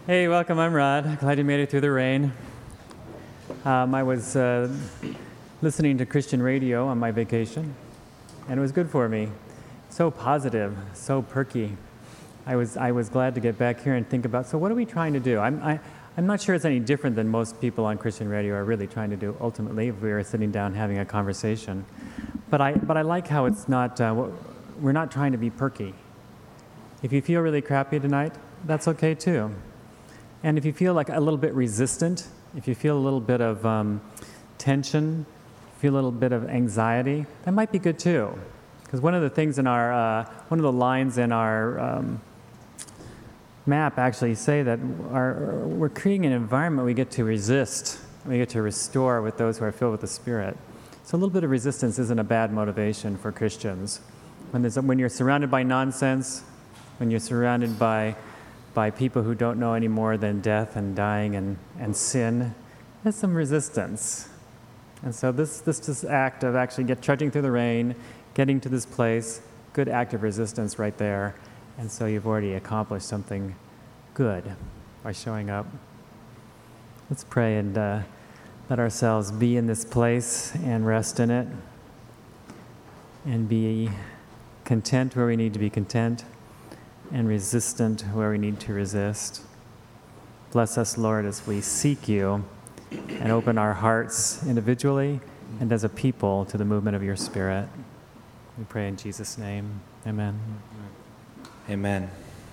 Hey, welcome. I'm Rod. Glad you made it through the rain. I was listening to Christian radio on my vacation, and it was good for me. So positive, so perky. I was glad to get back here and think about, so what are we trying to do? I'm not sure it's any different than most people on Christian radio are really trying to do ultimately if we were sitting down having a conversation. But I like how it's not, we're not trying to be perky. If you feel really crappy tonight, that's okay too. And if you feel like a little bit resistant, if you feel a little bit of tension, feel a little bit of anxiety, that might be good too. Because one of the things in our, one of the lines in our map actually say that we're creating an environment we get to resist, we get to restore with those who are filled with the Spirit. So a little bit of resistance isn't a bad motivation for Christians. When you're surrounded by nonsense, when you're surrounded by people who don't know any more than death and dying and sin, there's some resistance. And so this act of actually trudging through the rain, getting to this place, good act of resistance right there. And so you've already accomplished something good by showing up. Let's pray and let ourselves be in this place and rest in it and be content where we need to be content, and resistant where we need to resist. Bless us, Lord, as we seek you and open our hearts individually and as a people to the movement of your Spirit. We pray in Jesus' name. Amen. Amen.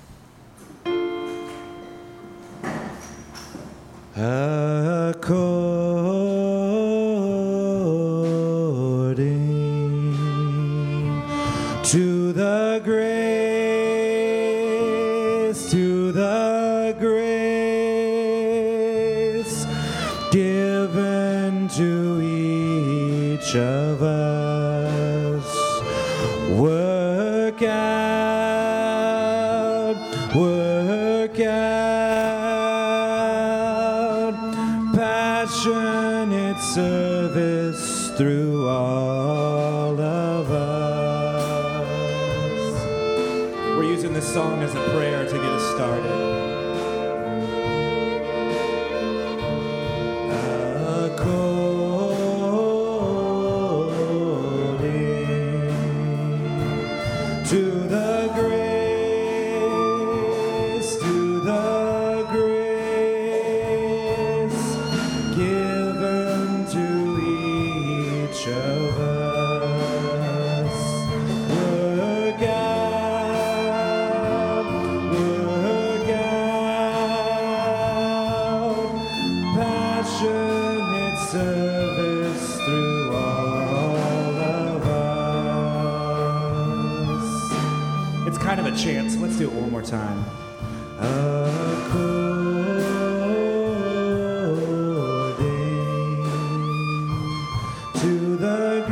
According to the grace given to each of us, work out passionate service through all of us. We're using this song as a prayer to get us started. Chance. Let's do it one more time. According to the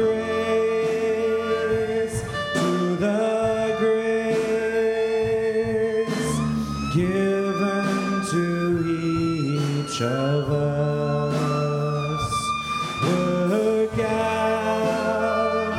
grace given to each of us, work out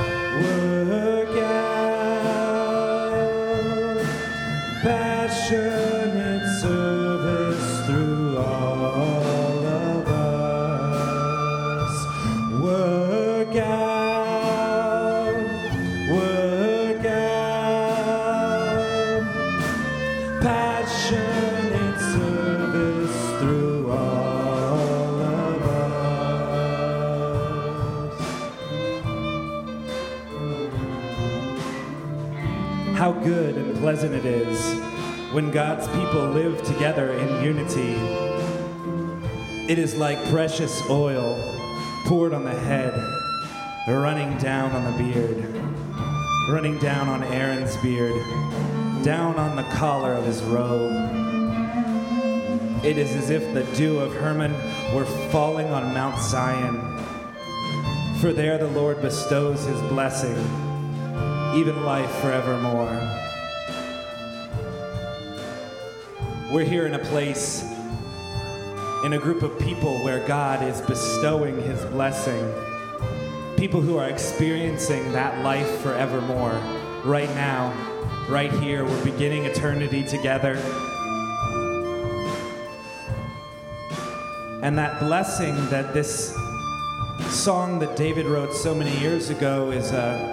passionate service through all of us. Work out passionate service through all of us. How good and pleasant it is when God's people live together in unity. It is like precious oil poured on the head, running down on the beard, running down on Aaron's beard, down on the collar of his robe. It is as if the dew of Hermon were falling on Mount Zion. For there the Lord bestows his blessing, even life forevermore. We're here in a place, in a group of people where God is bestowing his blessing. People who are experiencing that life forevermore. Right now, right here, we're beginning eternity together. And that blessing that this song that David wrote so many years ago is a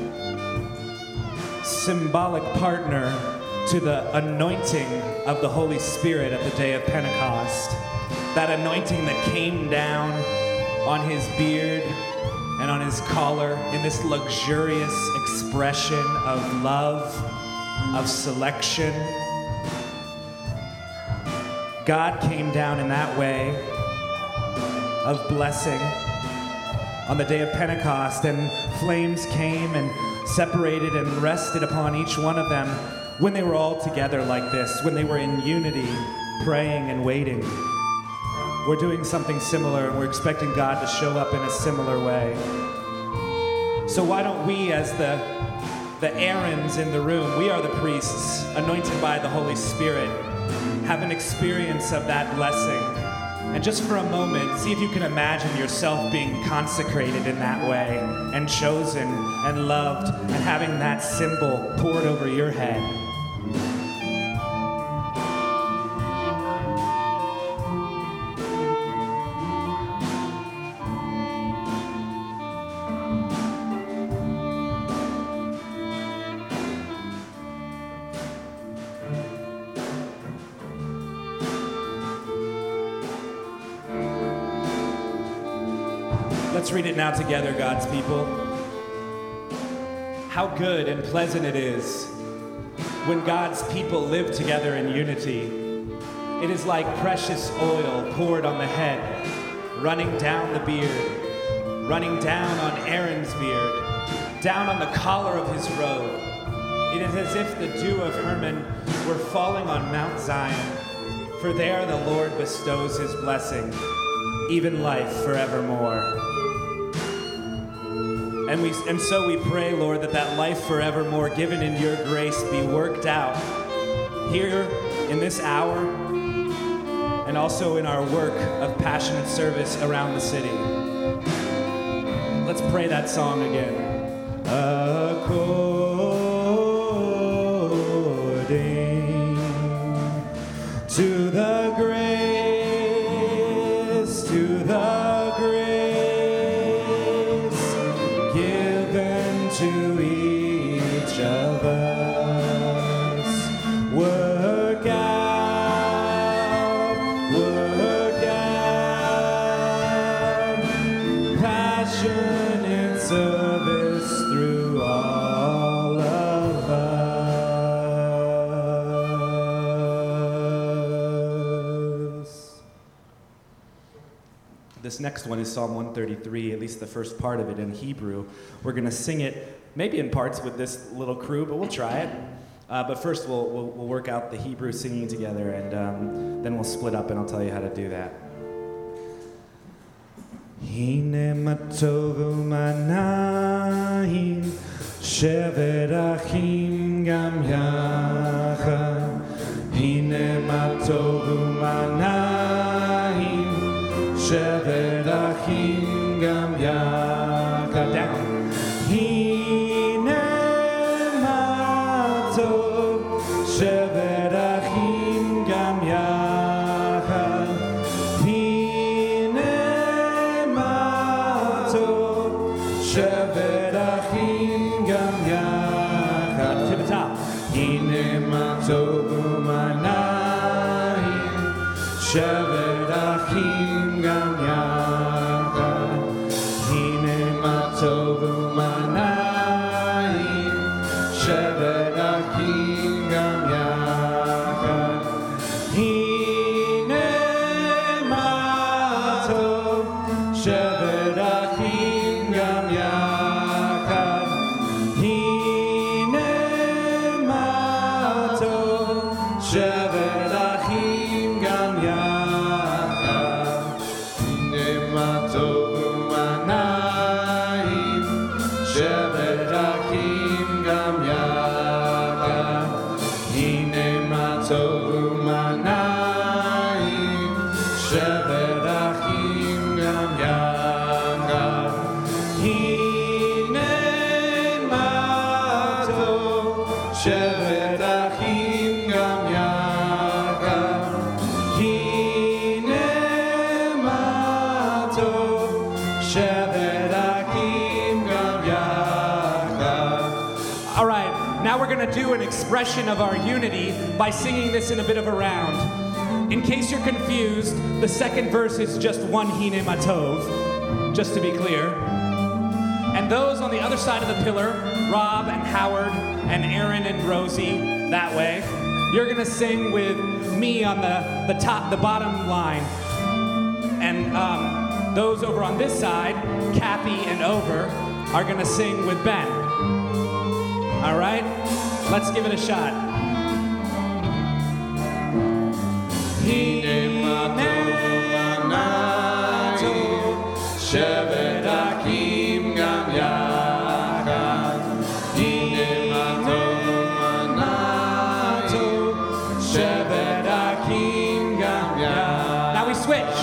symbolic partner to the anointing of the Holy Spirit at the day of Pentecost. That anointing that came down on his beard and on his collar in this luxurious expression of love, of selection. God came down in that way of blessing on the day of Pentecost, and flames came and separated and rested upon each one of them when they were all together like this, when they were in unity, praying and waiting. We're doing something similar, and we're expecting God to show up in a similar way. So why don't we, as the Aarons in the room, we are the priests, anointed by the Holy Spirit, have an experience of that blessing. And just for a moment, see if you can imagine yourself being consecrated in that way, and chosen and loved, and having that symbol poured over your head. Let's read it now together, God's people. How good and pleasant it is when God's people live together in unity. It is like precious oil poured on the head, running down the beard, running down on Aaron's beard, down on the collar of his robe. It is as if the dew of Hermon were falling on Mount Zion, for there the Lord bestows his blessing, even life forevermore. And so we pray, Lord, that life forevermore given in your grace be worked out here in this hour and also in our work of passionate service around the city. Let's pray that song again. According to the grace, to each of us, work out passionate service through all of us. This next one is Psalm 133, at least the first part of it in Hebrew. We're going to sing it maybe in parts with this little crew, but we'll try it. But first we'll work out the Hebrew singing together, and then we'll split up and I'll tell you how to do that. Hine matov u'manayim shevet achim gam yachad. Hine matov u'manayim shevet achim gam yachad. Down. shevet achim gam yachad. Hine matov shevet achim gam yachad. To the top. Hine matov u'manayim shevet achim gam yachad. Hine matov u'manayim shevet achim gam yachad. Hine matov shevet achim gam yachad. Hine matov shevet achim gam yachad. Hine matov u'manayim shevet achim gam yachad. Hine matov u'manayim shevet achim gam yachad. Hine matov shevet achim gam yachad. Hine Now we're going to do an expression of our unity by singing this in a bit of a round. In case you're confused, the second verse is just one Hine Matov, just to be clear. And those on the other side of the pillar, Rob and Howard and Aaron and Rosie, that way, you're going to sing with me on the bottom line. And those over on this side, Kathy and Over, are going to sing with Ben. All right? Let's give it a shot. Now we switch.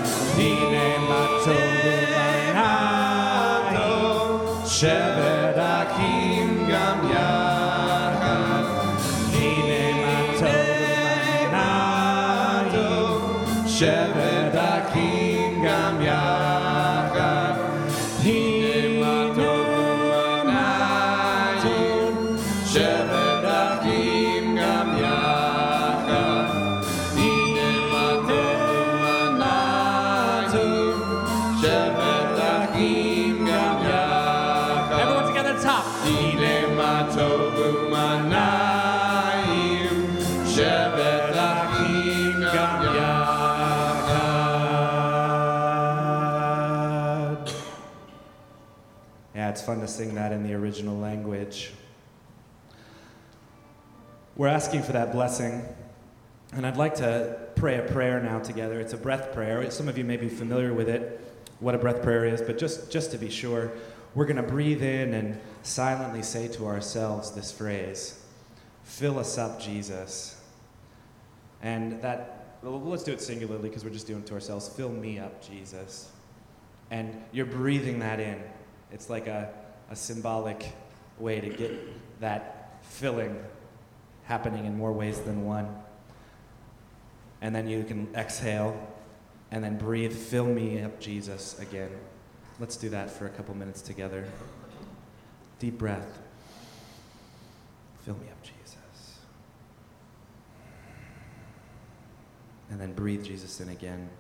Everyone together at the top. Yeah, it's fun to sing that in the original language. We're asking for that blessing, and I'd like to pray a prayer now together. It's a breath prayer. Some of you may be familiar with it, what a breath prayer is, but just to be sure, we're going to breathe in and silently say to ourselves this phrase, "Fill us up, Jesus." And let's do it singularly because we're just doing it to ourselves. Fill me up, Jesus. And you're breathing that in. It's like a symbolic way to get that filling happening in more ways than one. And then you can exhale and then breathe, "Fill me up, Jesus," again. Let's do that for a couple minutes together. Deep breath. Fill me up, Jesus. And then breathe Jesus in again.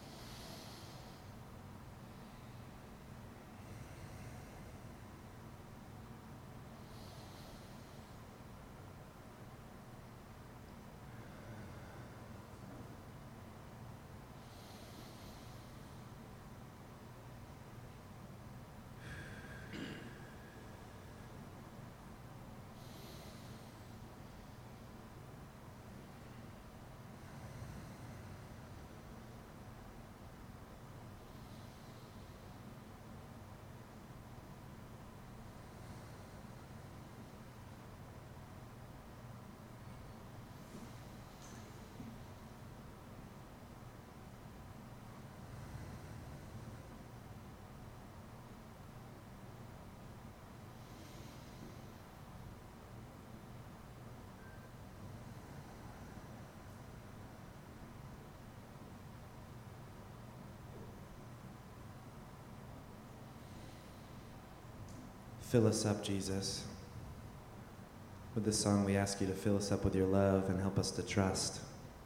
Fill us up, Jesus. With this song, we ask you to fill us up with your love and help us to trust.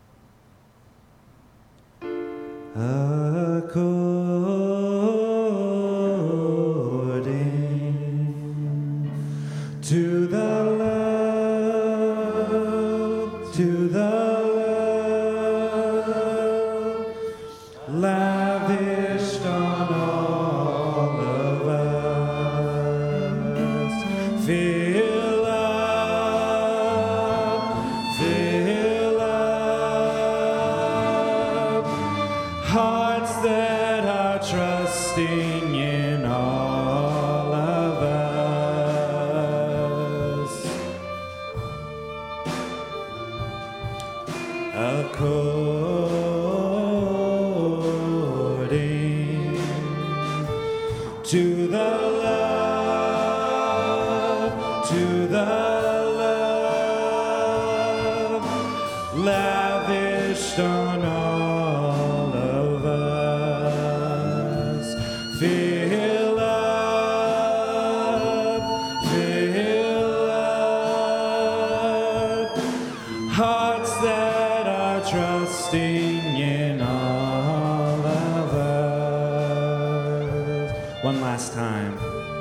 According to the love, lavished on all of us. Fill up hearts that are trusting in all of us. According to the love, lavished on all of us. Fill up Hearts that are trusting in all of us. One last time.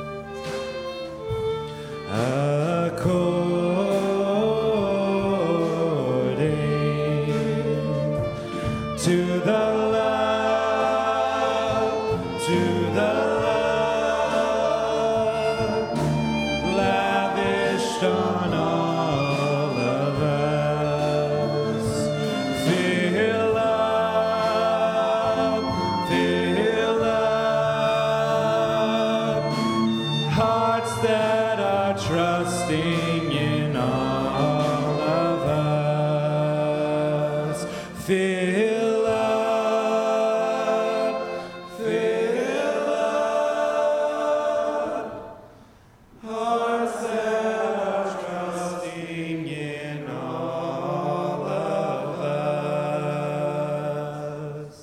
According to the love, lavished on all of us. Fill up, hearts that are trusting in all of us. Fill up, hearts that are trusting in all of us.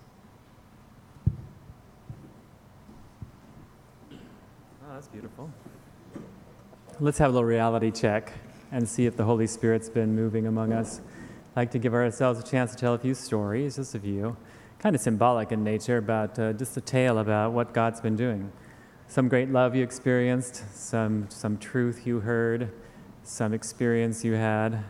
Oh, that's beautiful. Let's have a little reality check and see if the Holy Spirit's been moving among us. I'd like to give ourselves a chance to tell a few stories, just a few, kind of symbolic in nature, about just a tale about what God's been doing. Some great love you experienced, some truth you heard, some experience you had.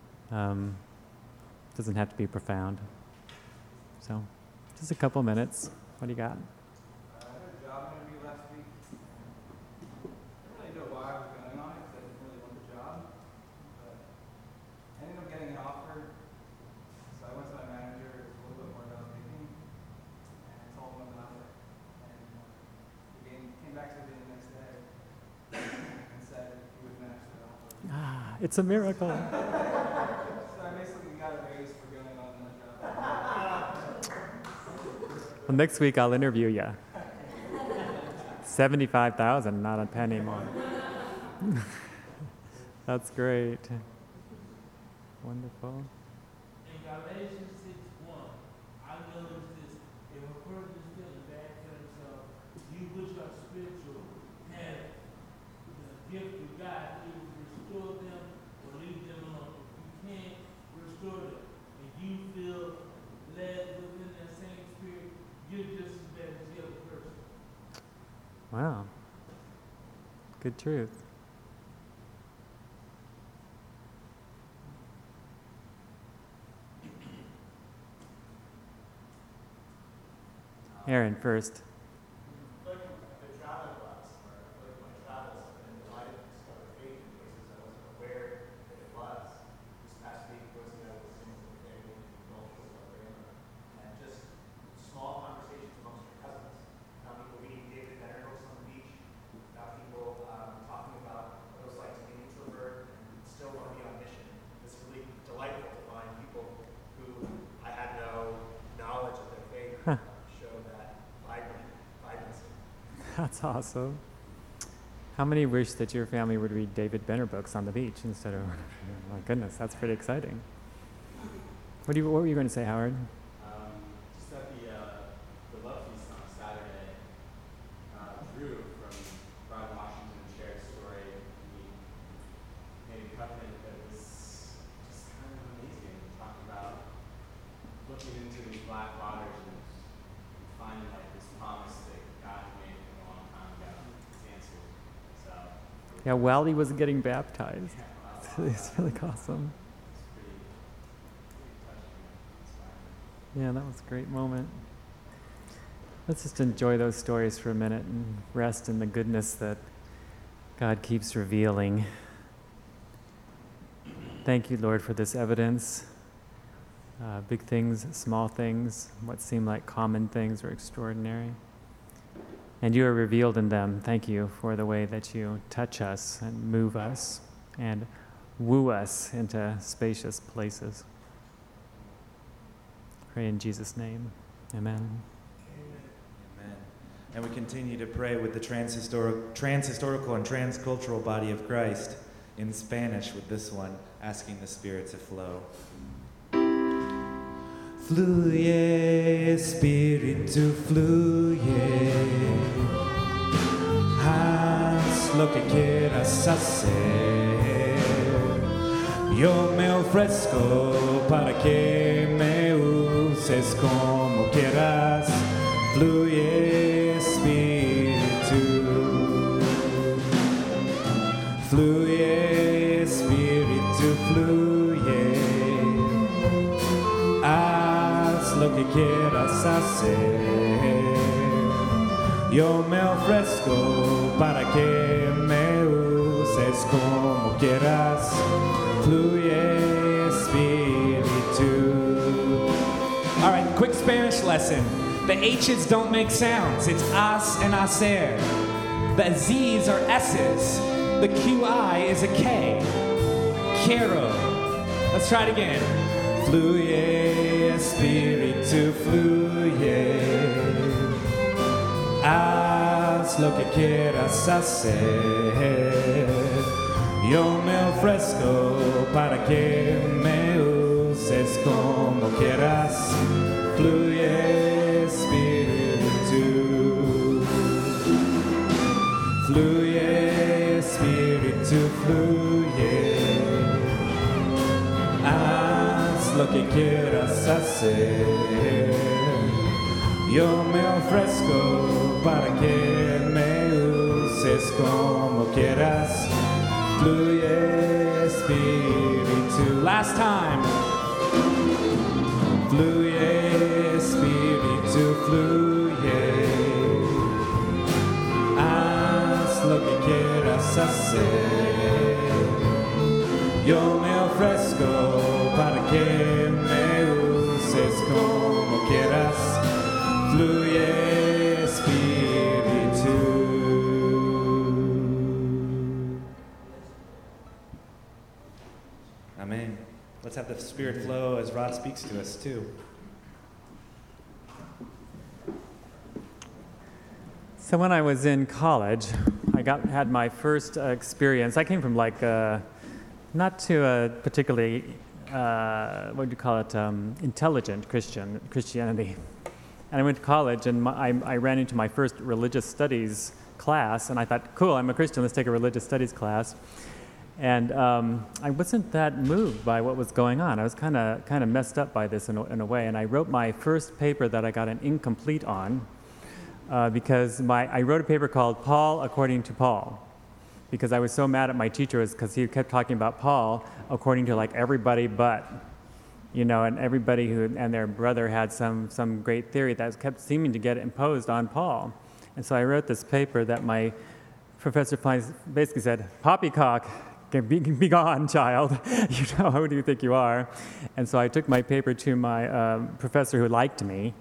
Doesn't have to be profound. So, just a couple minutes. What do you got? I had a job interview last week. I didn't really know why I was going on it because I didn't really want the job. But I ended up getting an offer. So I went to my manager. It was a little bit more than I was thinking. And I told him about it. And he came back to me the next day and said he would match the offer. Ah, it's a miracle. So I basically got a raise for going on that job. Well, next week I'll interview you. 75,000, not a penny more. That's great. Wonderful. In Galatians 6:1, I noticed this: if a person is feeling bad for himself, you which are spiritual have the gift of God, it will restore them or leave them alone. If you can't restore them, and you feel led within that same spirit, you're just as bad as the other person. Wow. Good truth. Aaron first. Like the travel class, or like my travels, and I discovered faith in places I wasn't aware that it was. This past week was, was things with the family, cultural stuff, and just small conversations amongst your cousins. Now people reading David Benner books on the beach. Now people talking about what it was like to be an introvert and still want to be on mission. It's really delightful to find people who I had no knowledge of their faith. Show that vibrancy. That's awesome. How many wish that your family would read David Benner books on the beach instead of, my goodness, that's pretty exciting. What were you going to say, Howard? Just at the Love Feast on Saturday, Drew from Broad Washington shared a story. He made a covenant that was just kind of amazing. Talking about looking into these black waters and finding like this promise that God made him a long time ago. It's answered. So Yeah, while he was getting baptized. It's really awesome. it's pretty touching and inspiring. Yeah, that was a great moment. Let's just enjoy those stories for a minute and rest in the goodness that God keeps revealing. Thank you, Lord, for this evidence. Big things, small things, what seem like common things are extraordinary. And you are revealed in them. Thank you for the way that you touch us and move us and woo us into spacious places. Pray in Jesus' name. Amen. Amen. And we continue to pray with the transhistorical and transcultural body of Christ in Spanish with this one, asking the Spirit to flow. Fluye, Espíritu, fluye. Haz lo que quieras hacer. Yo me ofrezco para que me uses como quieras. Fluye, Espíritu. Fluye, Espíritu, fluye. Haz lo que quieras hacer. Yo me ofrezco para que me uses como quieras. Fluye, Espíritu. All right, quick Spanish lesson. The H's don't make sounds. It's as and hacer. The Z's are S's. The QI is a K. Quiero. Let's try it again. Fluye, Espíritu, fluye. Haz lo que quieras hacer. Yo me ofrezco para que me uses como quieras. Fluye, Espíritu. Fluye, Espíritu, fluye. Haz lo que quieras hacer. Yo me ofrezco para que me uses como quieras. Fluye, Espíritu. Last time. Fluye, Espíritu, fluye. Haz lo que quieras hacer. Yo me ofrezco para que me uses como quieras. Fluye, Espíritu. Amen. Let's have the Spirit flow as Rod speaks to us too. So when I was in college, I had my first experience. I came from not to a particularly, what do you call it, intelligent Christianity. And I went to college, and I ran into my first religious studies class, and I thought, cool, I'm a Christian, let's take a religious studies class. And I wasn't that moved by what was going on. I was kind of messed up by this in a way, and I wrote my first paper that I got an incomplete on because I wrote a paper called Paul According to Paul, because I was so mad at my teacher because he kept talking about Paul according to everybody but, and everybody and their brother had some great theory that kept seeming to get imposed on Paul. And so I wrote this paper that my professor basically said, "Poppycock, be gone, child. Who do you think you are?" And so I took my paper to my professor who liked me,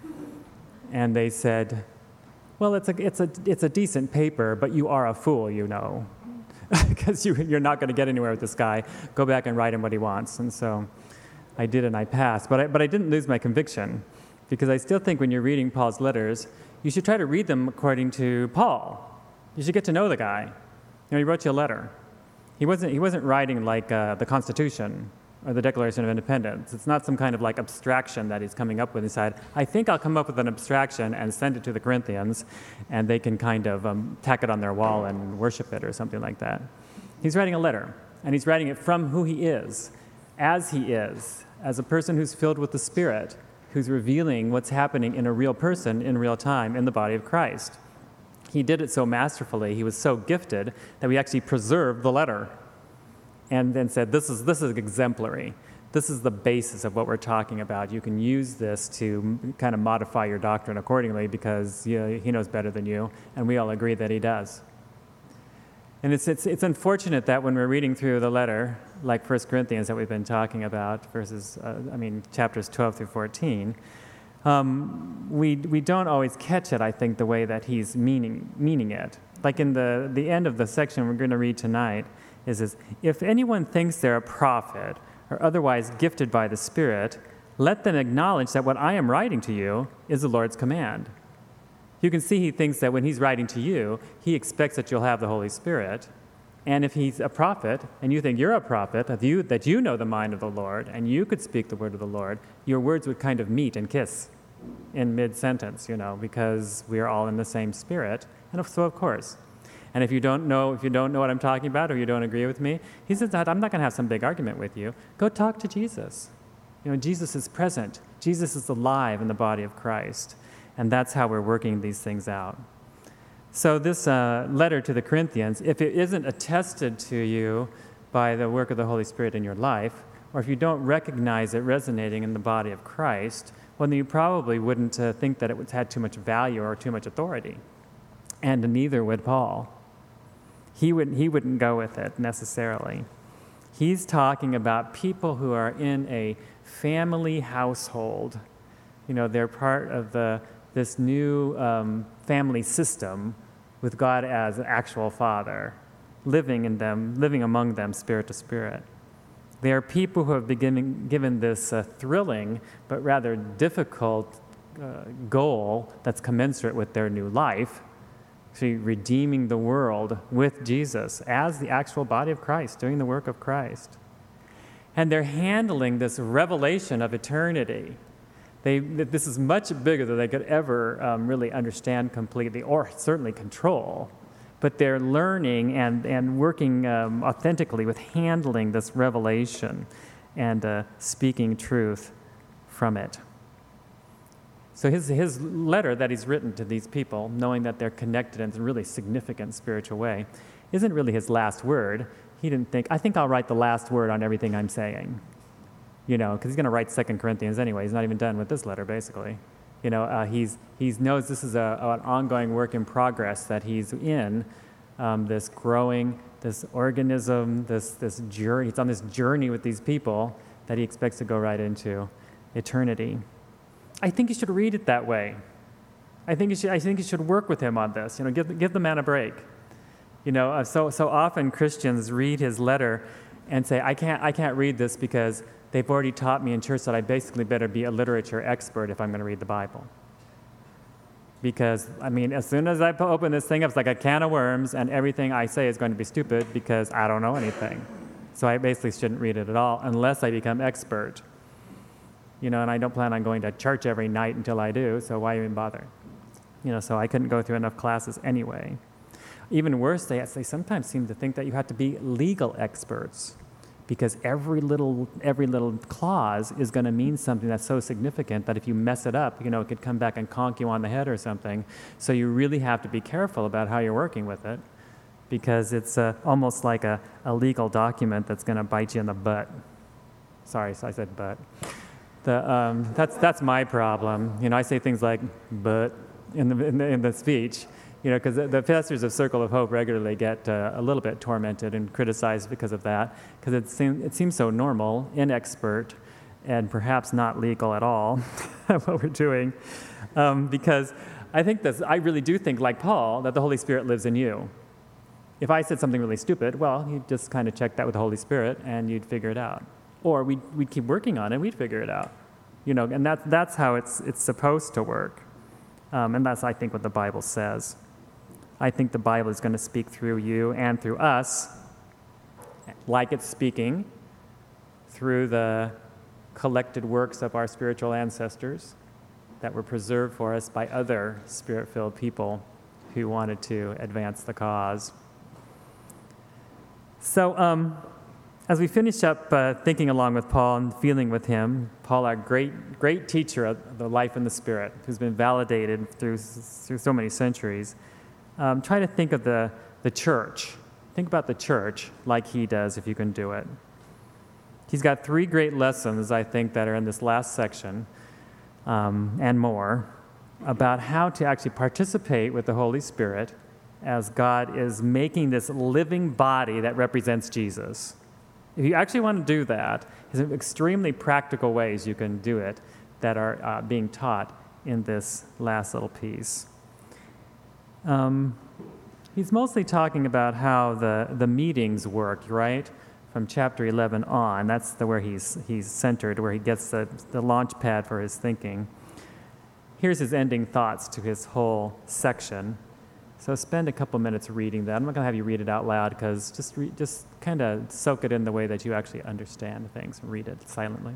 and they said, "Well, it's a decent paper, but you are a fool, because you're not going to get anywhere with this guy. Go back and write him what he wants." And so I did, and I passed. But I didn't lose my conviction, because I still think when you're reading Paul's letters, you should try to read them according to Paul. You should get to know the guy. He wrote you a letter. He wasn't writing like the Constitution or the Declaration of Independence. It's not some kind of abstraction that he's coming up with. He said, "I think I'll come up with an abstraction and send it to the Corinthians, and they can kind of tack it on their wall and worship it," or something like that. He's writing a letter, and he's writing it from who he is, as a person who's filled with the Spirit, who's revealing what's happening in a real person in real time in the body of Christ. He did it so masterfully, he was so gifted, that we actually preserved the letter and then said, this is exemplary. This is the basis of what we're talking about. You can use this to kind of modify your doctrine accordingly, because he knows better than you, and we all agree that he does. And it's unfortunate that when we're reading through the letter, like 1 Corinthians that we've been talking about, chapters 12 through 14, we don't always catch it, I think, the way that he's meaning it. Like in the end of the section we're going to read tonight is this: "If anyone thinks they're a prophet or otherwise gifted by the Spirit, let them acknowledge that what I am writing to you is the Lord's command." You can see he thinks that when he's writing to you, he expects that you'll have the Holy Spirit. And if he's a prophet, and you think you're a prophet, that you know the mind of the Lord, and you could speak the word of the Lord, your words would kind of meet and kiss in mid-sentence, because we are all in the same spirit. And so, of course. And if you don't know what I'm talking about or you don't agree with me, he says, I'm not going to have some big argument with you. Go talk to Jesus. Jesus is present. Jesus is alive in the body of Christ. And that's how we're working these things out. So this letter to the Corinthians, if it isn't attested to you by the work of the Holy Spirit in your life, or if you don't recognize it resonating in the body of Christ, well, then you probably wouldn't think that it had too much value or too much authority. And neither would Paul. He wouldn't go with it necessarily. He's talking about people who are in a family household. They're part of this new family system with God as an actual Father, living among them, spirit to spirit. They are people who have been given this thrilling but rather difficult goal that's commensurate with their new life, actually redeeming the world with Jesus as the actual body of Christ, doing the work of Christ. And they're handling this revelation of eternity. This is much bigger than they could ever really understand completely, or certainly control. But they're learning and working authentically with handling this revelation and speaking truth from it. So his letter that he's written to these people, knowing that they're connected in a really significant spiritual way, isn't really his last word. He didn't think, I think I'll write the last word on everything I'm saying. Because he's going to write 2 Corinthians anyway. He's not even done with this letter, basically. He knows this is an ongoing work in progress that he's in, this growing, this organism, this journey. He's on this journey with these people that he expects to go right into eternity. I think you should read it that way. I think you should work with him on this. Give the man a break. So often Christians read his letter and say, I can't read this because they've already taught me in church that I basically better be a literature expert if I'm going to read the Bible. Because, as soon as I open this thing up, it's like a can of worms, and everything I say is going to be stupid because I don't know anything. So I basically shouldn't read it at all unless I become expert. And I don't plan on going to church every night until I do, so why even bother? So I couldn't go through enough classes anyway. Even worse, they sometimes seem to think that you have to be legal experts, because every little clause is going to mean something that's so significant that if you mess it up, it could come back and conk you on the head or something. So you really have to be careful about how you're working with it, because it's almost like a legal document that's going to bite you in the butt. Sorry, so I said butt. That's my problem. I say things like "but" in the speech. Because the pastors of Circle of Hope regularly get a little bit tormented and criticized because of that, because it seems so normal, inexpert, and perhaps not legal at all, what we're doing. Because I really do think, like Paul, that the Holy Spirit lives in you. If I said something really stupid, well, you'd just kind of check that with the Holy Spirit, and you'd figure it out. Or we'd keep working on it, we'd figure it out. And that's how it's supposed to work. And that's, I think, what the Bible says. I think the Bible is going to speak through you and through us, like it's speaking through the collected works of our spiritual ancestors that were preserved for us by other spirit-filled people who wanted to advance the cause. So as we finish up thinking along with Paul and feeling with him, Paul, our great teacher of the life in the Spirit, who's been validated through so many centuries, try to think of the church. Think about the church like he does, if you can do it. He's got 3 great lessons, I think, that are in this last section and more about how to actually participate with the Holy Spirit as God is making this living body that represents Jesus. If you actually want to do that, there's extremely practical ways you can do it that are being taught in this last little piece. He's mostly talking about how the meetings work, right? From chapter 11 on. That's where he's centered, where he gets the launch pad for his thinking. Here's his ending thoughts to his whole section. So spend a couple minutes reading that. I'm not going to have you read it out loud, because just kind of soak it in the way that you actually understand things and read it silently.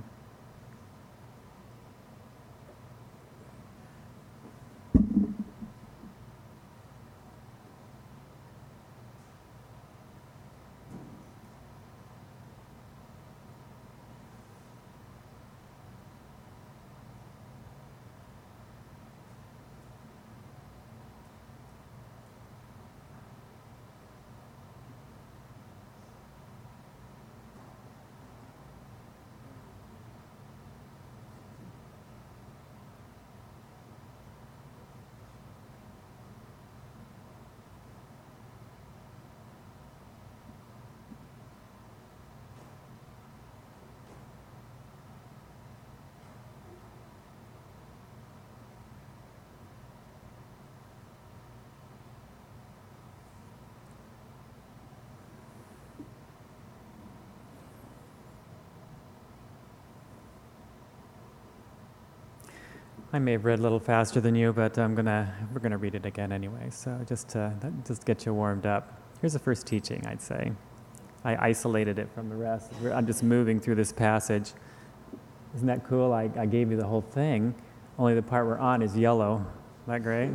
I may have read a little faster than you, but we're gonna read it again anyway. So just to get you warmed up. Here's the first teaching, I'd say. I isolated it from the rest. I'm just moving through this passage. Isn't that cool? I gave you the whole thing. Only the part we're on is yellow. Isn't that great?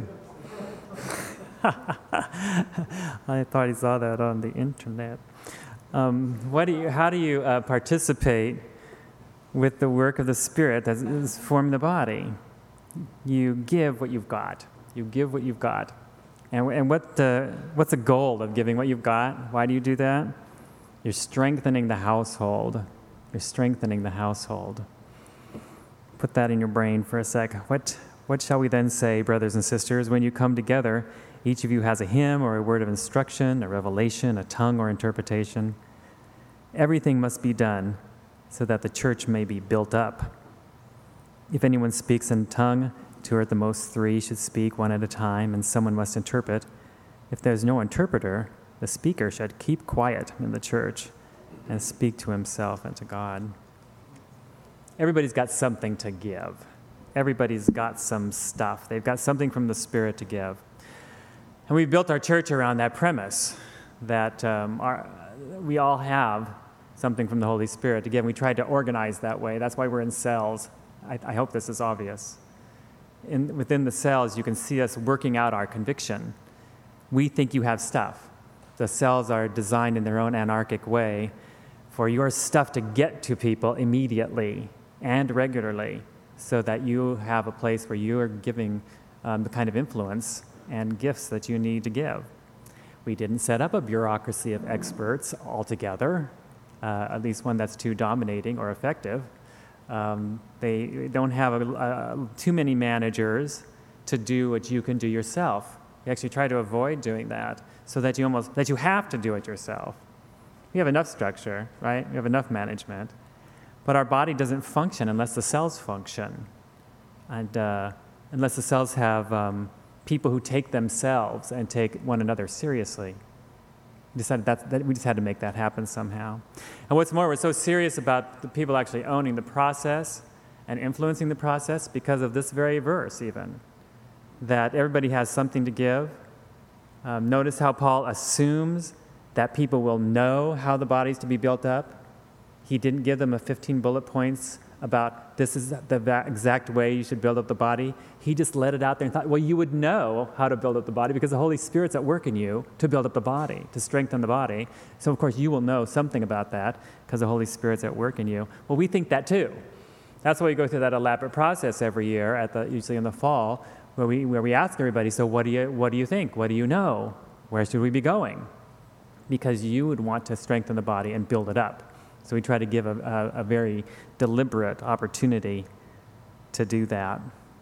I thought you saw that on the internet. How do you participate with the work of the Spirit that is forming the body? You give what you've got. You give what you've got. And what's the goal of giving what you've got? Why do you do that? You're strengthening the household. You're strengthening the household. Put that in your brain for a sec. What shall we then say, brothers and sisters, when you come together? Each of you has a hymn or a word of instruction, a revelation, a tongue or interpretation. Everything must be done so that the church may be built up. If anyone speaks in tongue, 2 or at the most 3 should speak one at a time, and someone must interpret. If there's no interpreter, the speaker should keep quiet in the church and speak to himself and to God. Everybody's got something to give. Everybody's got some stuff. They've got something from the Spirit to give. And we built our church around that premise that we all have something from the Holy Spirit to give. We tried to organize that way. That's why we're in cells. I hope this is obvious. Within the cells, you can see us working out our conviction. We think you have stuff. The cells are designed in their own anarchic way for your stuff to get to people immediately and regularly so that you have a place where you are giving the kind of influence and gifts that you need to give. We didn't set up a bureaucracy of experts altogether, at least one that's too dominating or effective. They don't have too many managers to do what you can do yourself. You actually try to avoid doing that so that you have to do it yourself. We have enough structure, right? We have enough management. But our body doesn't function unless the cells function. And unless the cells have people who take themselves and take one another seriously. We just had to make that happen somehow. And what's more, we're so serious about the people actually owning the process and influencing the process because of this very verse even, that everybody has something to give. Notice how Paul assumes that people will know how the body's to be built up. He didn't give them 15 bullet points about this is the exact way you should build up the body. He just let it out there and thought, well, you would know how to build up the body because the Holy Spirit's at work in you to build up the body, to strengthen the body. So, of course, you will know something about that because the Holy Spirit's at work in you. Well, we think that too. That's why we go through that elaborate process every year, usually in the fall, where we ask everybody, so what do you think? What do you know? Where should we be going? Because you would want to strengthen the body and build it up. So we try to give a very deliberate opportunity to do that.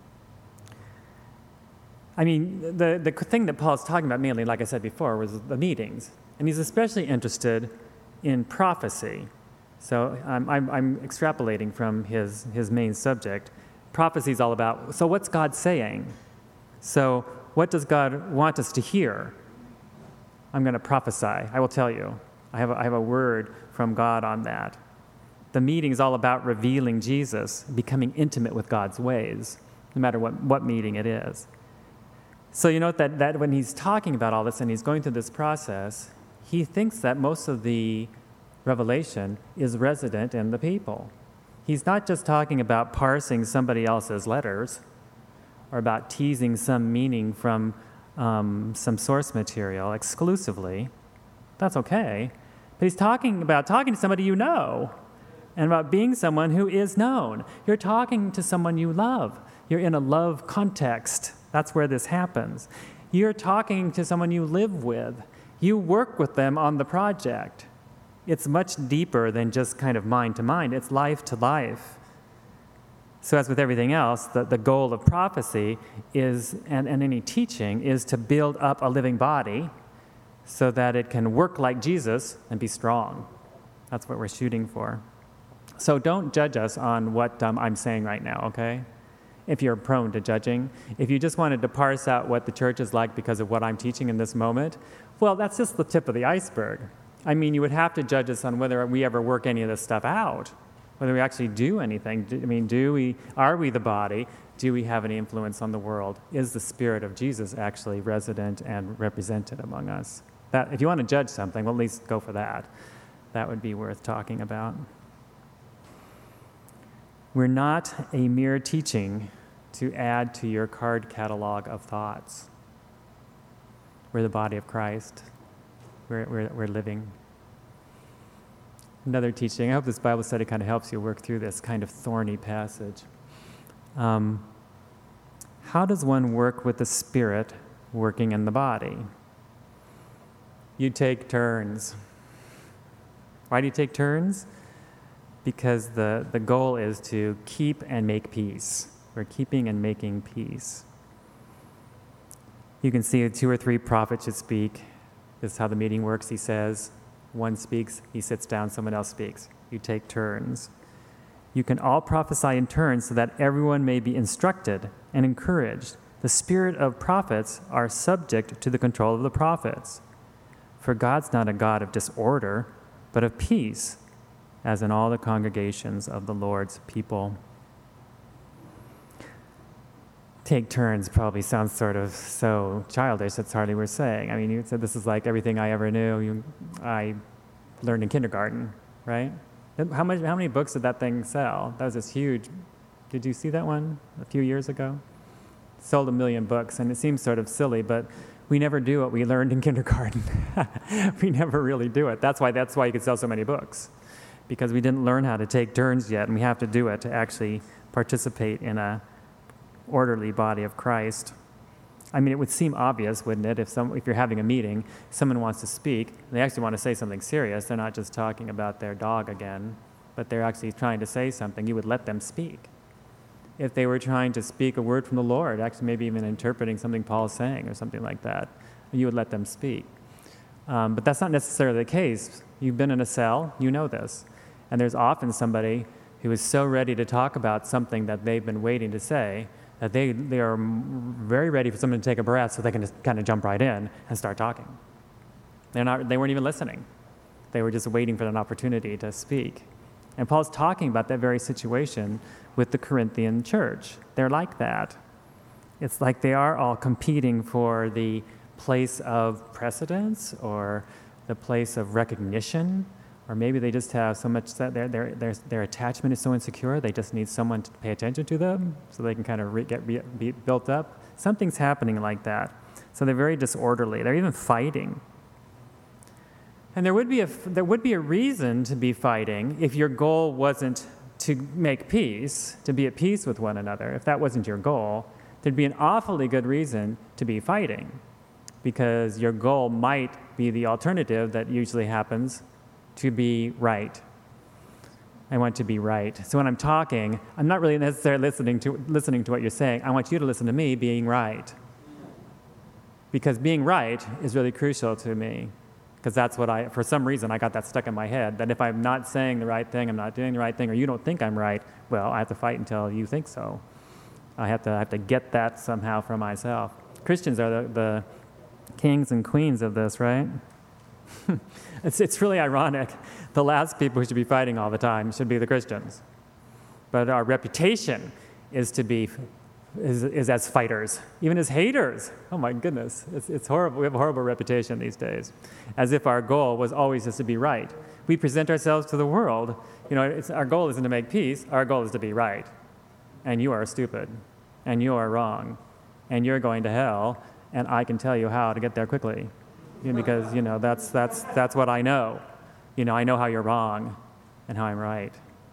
I mean, the thing that Paul's talking about mainly, like I said before, was the meetings. And he's especially interested in prophecy. So I'm extrapolating from his main subject. Prophecy is all about, so what's God saying? So what does God want us to hear? I'm going to prophesy. I will tell you. I have a word from God on that. The meeting is all about revealing Jesus, becoming intimate with God's ways, no matter what meeting it is. So you note that when he's talking about all this and he's going through this process, he thinks that most of the revelation is resident in the people. He's not just talking about parsing somebody else's letters or about teasing some meaning from some source material exclusively. That's okay. But he's talking to somebody you know and about being someone who is known. You're talking to someone you love. You're in a love context. That's where this happens. You're talking to someone you live with. You work with them on the project. It's much deeper than just kind of mind to mind. It's life to life. So as with everything else, the goal of prophecy is, and any teaching, is to build up a living body so that it can work like Jesus and be strong. That's what we're shooting for. So don't judge us on what I'm saying right now, okay? If you're prone to judging. If you just wanted to parse out what the church is like because of what I'm teaching in this moment, well, that's just the tip of the iceberg. I mean, you would have to judge us on whether we ever work any of this stuff out. whether we actually do anything. Are we the body? Do we have any influence on the world? Is the Spirit of Jesus actually resident and represented among us? That, if you want to judge something, well, at least go for that. That would be worth talking about. We're not a mere teaching to add to your card catalog of thoughts. We're the body of Christ. We're living. Another teaching. I hope this Bible study kind of helps you work through this kind of thorny passage. How does one work with the Spirit working in the body? You take turns. Why do you take turns? Because the goal is to keep and make peace. We're keeping and making peace. You can see 2 or 3 prophets should speak. This is how the meeting works, he says. One speaks, he sits down, someone else speaks. You take turns. You can all prophesy in turns so that everyone may be instructed and encouraged. The spirit of prophets are subject to the control of the prophets. For God's not a God of disorder, but of peace, as in all the congregations of the Lord's people. Take turns probably sounds sort of so childish, it's hardly worth saying. I mean, you said this is like everything I ever knew. I learned in kindergarten, right? How many books did that thing sell? That was this huge. Did you see that one a few years ago? Sold 1 million books, and it seems sort of silly, but we never do what we learned in kindergarten. We never really do it. That's why you could sell so many books, because we didn't learn how to take turns yet, and we have to do it to actually participate in a orderly body of Christ. I mean, it would seem obvious, wouldn't it, if you're having a meeting, someone wants to speak, and they actually want to say something serious. They're not just talking about their dog again, but they're actually trying to say something. You would let them speak. If they were trying to speak a word from the Lord, actually maybe even interpreting something Paul's saying or something like that, you would let them speak. But that's not necessarily the case. You've been in a cell, you know this. And there's often somebody who is so ready to talk about something that they've been waiting to say that they are very ready for someone to take a breath so they can just kind of jump right in and start talking. They weren't even listening. They were just waiting for an opportunity to speak. And Paul's talking about that very situation with the Corinthian church. They're like that. It's like they are all competing for the place of precedence or the place of recognition, or maybe they just have so much that their attachment is so insecure, they just need someone to pay attention to them so they can kind of be built up. Something's happening like that. So they're very disorderly. They're even fighting. And there would be a reason to be fighting if your goal wasn't to make peace, to be at peace with one another. If that wasn't your goal, there'd be an awfully good reason to be fighting, because your goal might be the alternative that usually happens, to be right. I want to be right. So when I'm talking, I'm not really necessarily listening to what you're saying. I want you to listen to me being right. Because being right is really crucial to me. Because that's what for some reason, I got that stuck in my head, that if I'm not saying the right thing, I'm not doing the right thing, or you don't think I'm right, well, I have to fight until you think so. I have to get that somehow for myself. Christians are the kings and queens of this, right? It's really ironic. The last people who should be fighting all the time should be the Christians. But our reputation is as fighters, even as haters. Oh my goodness, it's horrible. We have a horrible reputation these days, as if our goal was always just to be right. We present ourselves to the world. Our goal isn't to make peace. Our goal is to be right. And you are stupid, and you are wrong, and you're going to hell, and I can tell you how to get there quickly. Because that's what I know. I know how you're wrong and how I'm right.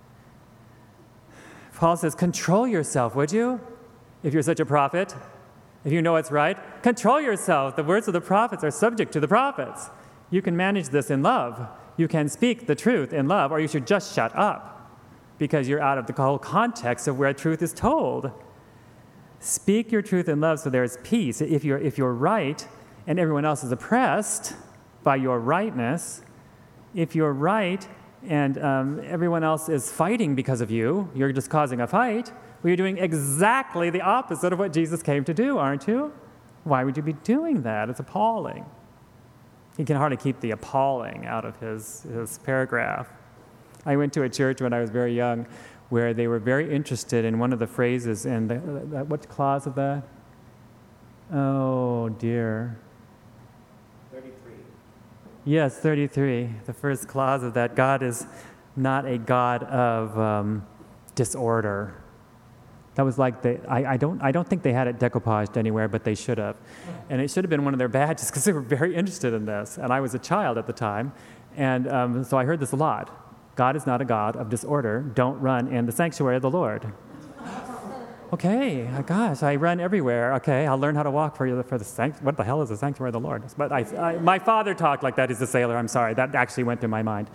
Paul says, control yourself, would you? If you're such a prophet, if you know what's right, control yourself. The words of the prophets are subject to the prophets. You can manage this in love. You can speak the truth in love, or you should just shut up, because you're out of the whole context of where truth is told. Speak your truth in love so there is peace. If you're right, and everyone else is oppressed by your rightness, if you're right and everyone else is fighting because of you, you're just causing a fight, well, you're doing exactly the opposite of what Jesus came to do, aren't you? Why would you be doing that? It's appalling. He can hardly keep the appalling out of his paragraph. I went to a church when I was very young where they were very interested in one of the phrases in what clause of that? Oh, dear. 33. Yes, 33. The first clause of that. God is not a God of disorder. That was like I don't think they had it decoupaged anywhere, but they should have. And it should have been one of their badges because they were very interested in this. And I was a child at the time. And so I heard this a lot. God is not a God of disorder. Don't run in the sanctuary of the Lord. Okay, gosh, I run everywhere. Okay, I'll learn how to walk for the sanctuary. What the hell is the sanctuary of the Lord? But my father talked like that. He's a sailor. I'm sorry. That actually went through my mind.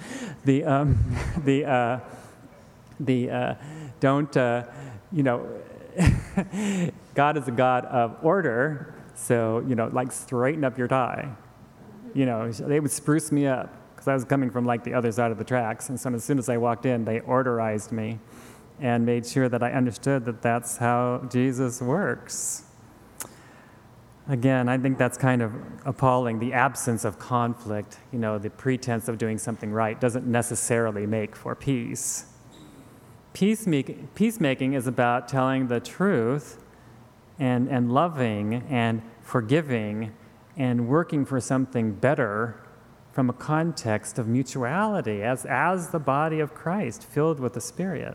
God is a God of order. So, like straighten up your tie. They would spruce me up because I was coming from like the other side of the tracks. And so as soon as I walked in, they orderized me and made sure that I understood that that's how Jesus works. Again, I think that's kind of appalling. The absence of conflict, the pretense of doing something right doesn't necessarily make for peace. Peacemaking is about telling the truth and loving and forgiving and working for something better from a context of mutuality as the body of Christ, filled with the Spirit.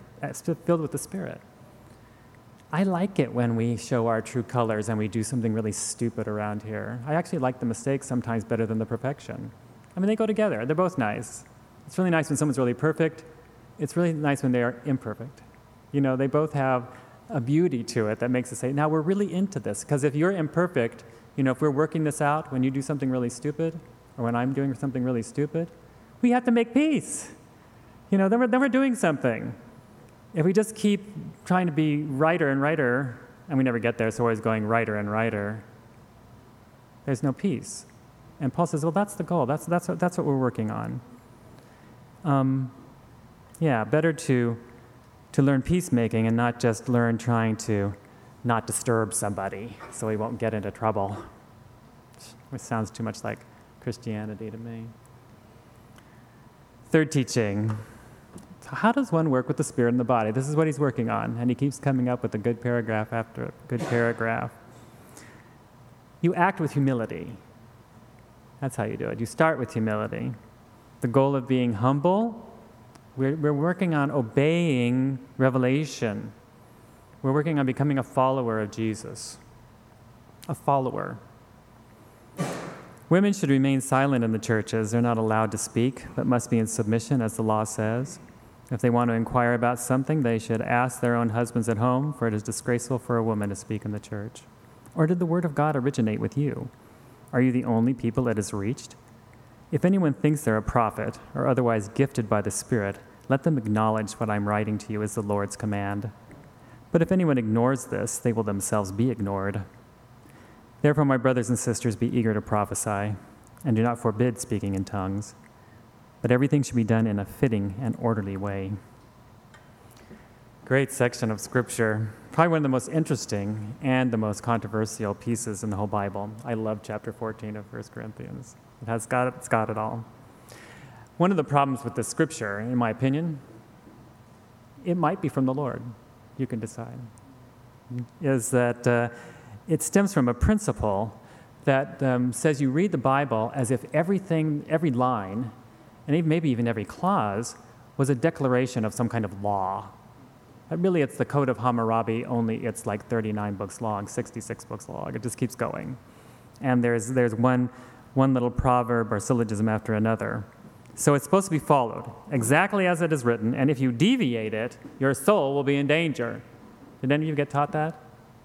I like it when we show our true colors and we do something really stupid around here. I actually like the mistakes sometimes better than the perfection. I mean, they go together. They're both nice. It's really nice when someone's really perfect. It's really nice when they are imperfect. They both have a beauty to it that makes us say, now we're really into this. Because if you're imperfect, if we're working this out, when you do something really stupid, or when I'm doing something really stupid, we have to make peace. Then we're doing something. If we just keep trying to be righter and righter, and we never get there, so we're always going righter and righter, there's no peace. And Paul says, well, that's the goal. That's what we're working on. Better to learn peacemaking and not just learn trying to not disturb somebody so we won't get into trouble, which sounds too much like Christianity to me. Third teaching. So how does one work with the Spirit and the body? This is what he's working on, and he keeps coming up with a good paragraph after a good paragraph. You act with humility. That's how you do it. You start with humility. The goal of being humble, we're working on obeying revelation. We're working on becoming a follower of Jesus. A follower. Women should remain silent in the churches. They're not allowed to speak, but must be in submission, as the law says. If they want to inquire about something, they should ask their own husbands at home, for it is disgraceful for a woman to speak in the church. Or did the word of God originate with you? Are you the only people it has reached? If anyone thinks they're a prophet or otherwise gifted by the Spirit, let them acknowledge what I'm writing to you as the Lord's command. But if anyone ignores this, they will themselves be ignored. Therefore, my brothers and sisters, be eager to prophesy, and do not forbid speaking in tongues, but everything should be done in a fitting and orderly way. Great section of Scripture. Probably one of the most interesting and the most controversial pieces in the whole Bible. I love chapter 14 of 1 Corinthians. It's got it all. One of the problems with this Scripture, in my opinion, it might be from the Lord. You can decide. Is that it stems from a principle that says you read the Bible as if everything, every line, and maybe even every clause, was a declaration of some kind of law. But really, it's the Code of Hammurabi, only it's like 39 books long, 66 books long. It just keeps going. And there's one little proverb or syllogism after another. So it's supposed to be followed exactly as it is written, and if you deviate it, your soul will be in danger. Did any of you get taught that?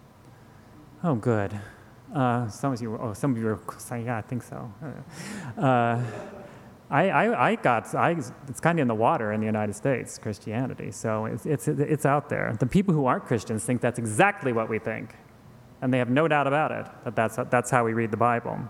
Oh, good. Some of you were saying, yeah, I think so. It's kind of in the water in the United States, Christianity. So it's out there. The people who aren't Christians think that's exactly what we think, and they have no doubt about it, that's how we read the Bible.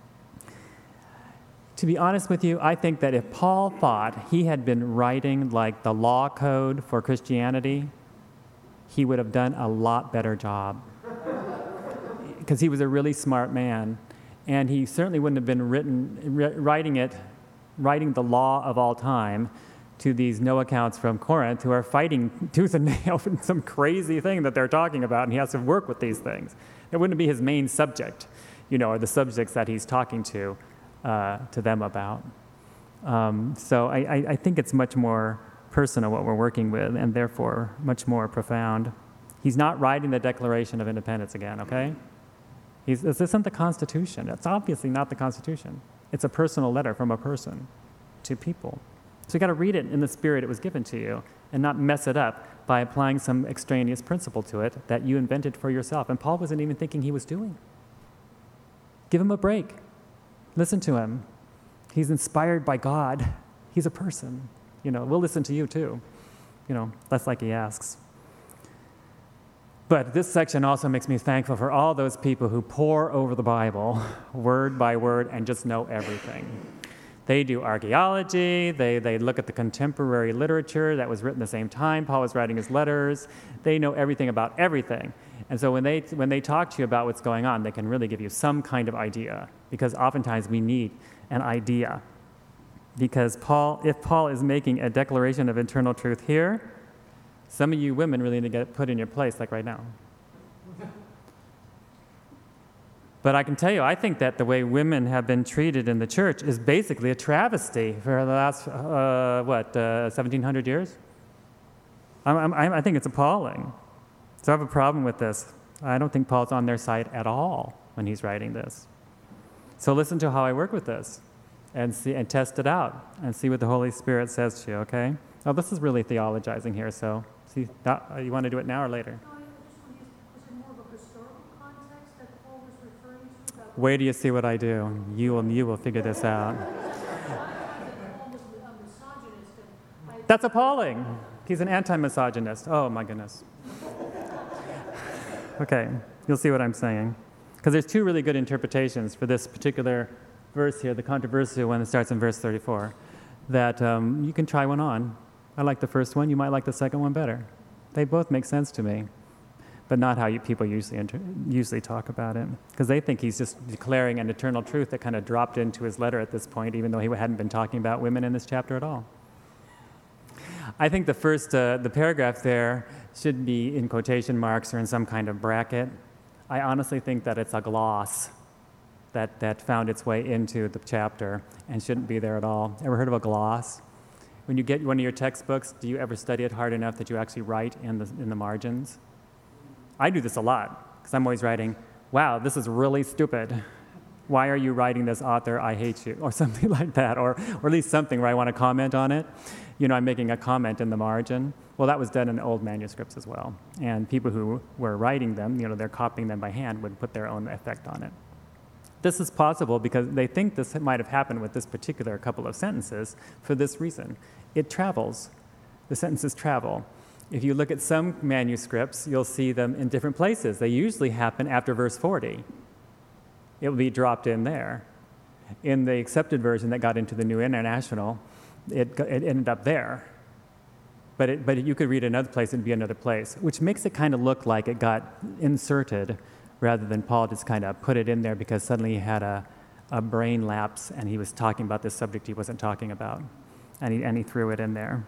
To be honest with you, I think that if Paul thought he had been writing like the law code for Christianity, he would have done a lot better job. Because he was a really smart man, and he certainly wouldn't have been writing the law of all time to these no accounts from Corinth who are fighting tooth and nail for some crazy thing that they're talking about, and he has to work with these things. It wouldn't be his main subject, or the subjects that he's talking to them about. So I think it's much more personal what we're working with, and therefore much more profound. He's not writing the Declaration of Independence again, okay? This isn't the Constitution. It's obviously not the Constitution. It's a personal letter from a person to people. So you got to read it in the spirit it was given to you and not mess it up by applying some extraneous principle to it that you invented for yourself. And Paul wasn't even thinking he was doing. Give him a break. Listen to him. He's inspired by God. He's a person. We'll listen to you too. That's like he asks. But this section also makes me thankful for all those people who pore over the Bible word by word and just know everything. They do archaeology, they look at the contemporary literature that was written at the same time Paul was writing his letters. They know everything about everything. And so when they talk to you about what's going on, they can really give you some kind of idea, because oftentimes we need an idea. Because if Paul is making a declaration of eternal truth here, some of you women really need to get put in your place, like right now. But I can tell you, I think that the way women have been treated in the church is basically a travesty for the last, 1,700 years? I think it's appalling. So I have a problem with this. I don't think Paul's on their side at all when he's writing this. So listen to how I work with this and test it out and see what the Holy Spirit says to you, okay? Oh, this is really theologizing here, so you want to do it now or later? No, I just want to use, was it more of a historical context that Paul was referring to? About Wait till you see what I do. You will figure this out. Paul was a misogynist, and That's appalling. He's an anti-misogynist. Oh, my goodness. Okay, you'll see what I'm saying. Because there's two really good interpretations for this particular verse here, the controversial one that starts in verse 34, that you can try one on. I like the first one. You might like the second one better. They both make sense to me, but not how people usually talk about it, because they think he's just declaring an eternal truth that kind of dropped into his letter at this point, even though he hadn't been talking about women in this chapter at all. I think the first, the paragraph there should be in quotation marks or in some kind of bracket. I honestly think that it's a gloss that found its way into the chapter and shouldn't be there at all. Ever heard of a gloss? When you get one of your textbooks, do you ever study it hard enough that you actually write in the margins? I do this a lot, because I'm always writing, wow, this is really stupid. Why are you writing this, author? I hate you, or something like that, or at least something where I want to comment on it. I'm making a comment in the margin. Well, that was done in old manuscripts as well. And people who were writing them, they're copying them by hand, would put their own effect on it. This is possible because they think this might have happened with this particular couple of sentences for this reason. It travels. The sentences travel. If you look at some manuscripts, you'll see them in different places. They usually happen after verse 40. It will be dropped in there. In the accepted version that got into the New International, it ended up there. But you could read another place and it'd be another place, which makes it kind of look like it got inserted rather than Paul just kind of put it in there because suddenly he had a brain lapse and he was talking about this subject he wasn't talking about. And he threw it in there.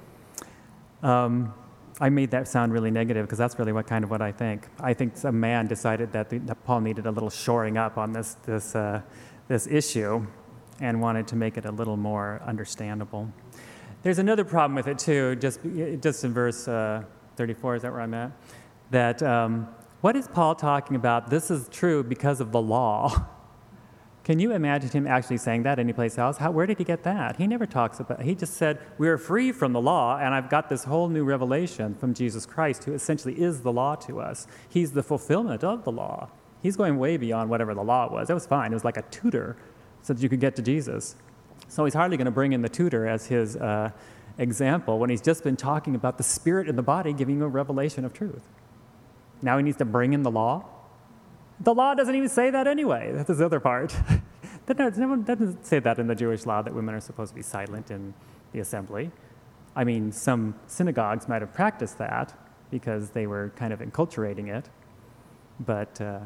I made that sound really negative because that's really what I think. I think some man decided that Paul needed a little shoring up on this issue and wanted to make it a little more understandable. There's another problem with it too, just in verse 34, is that where I'm at? That what is Paul talking about? This is true because of the law. Can you imagine him actually saying that anyplace else? Where did he get that? He never talks about it. He just said, we are free from the law, and I've got this whole new revelation from Jesus Christ, who essentially is the law to us. He's the fulfillment of the law. He's going way beyond whatever the law was. It was fine. It was like a tutor so that you could get to Jesus. So he's hardly going to bring in the tutor as his example when he's just been talking about the spirit in the body giving you a revelation of truth. Now he needs to bring in the law? The law doesn't even say that anyway. That's the other part. That doesn't say that in the Jewish law, that women are supposed to be silent in the assembly. I mean, some synagogues might have practiced that because they were kind of enculturating it, but I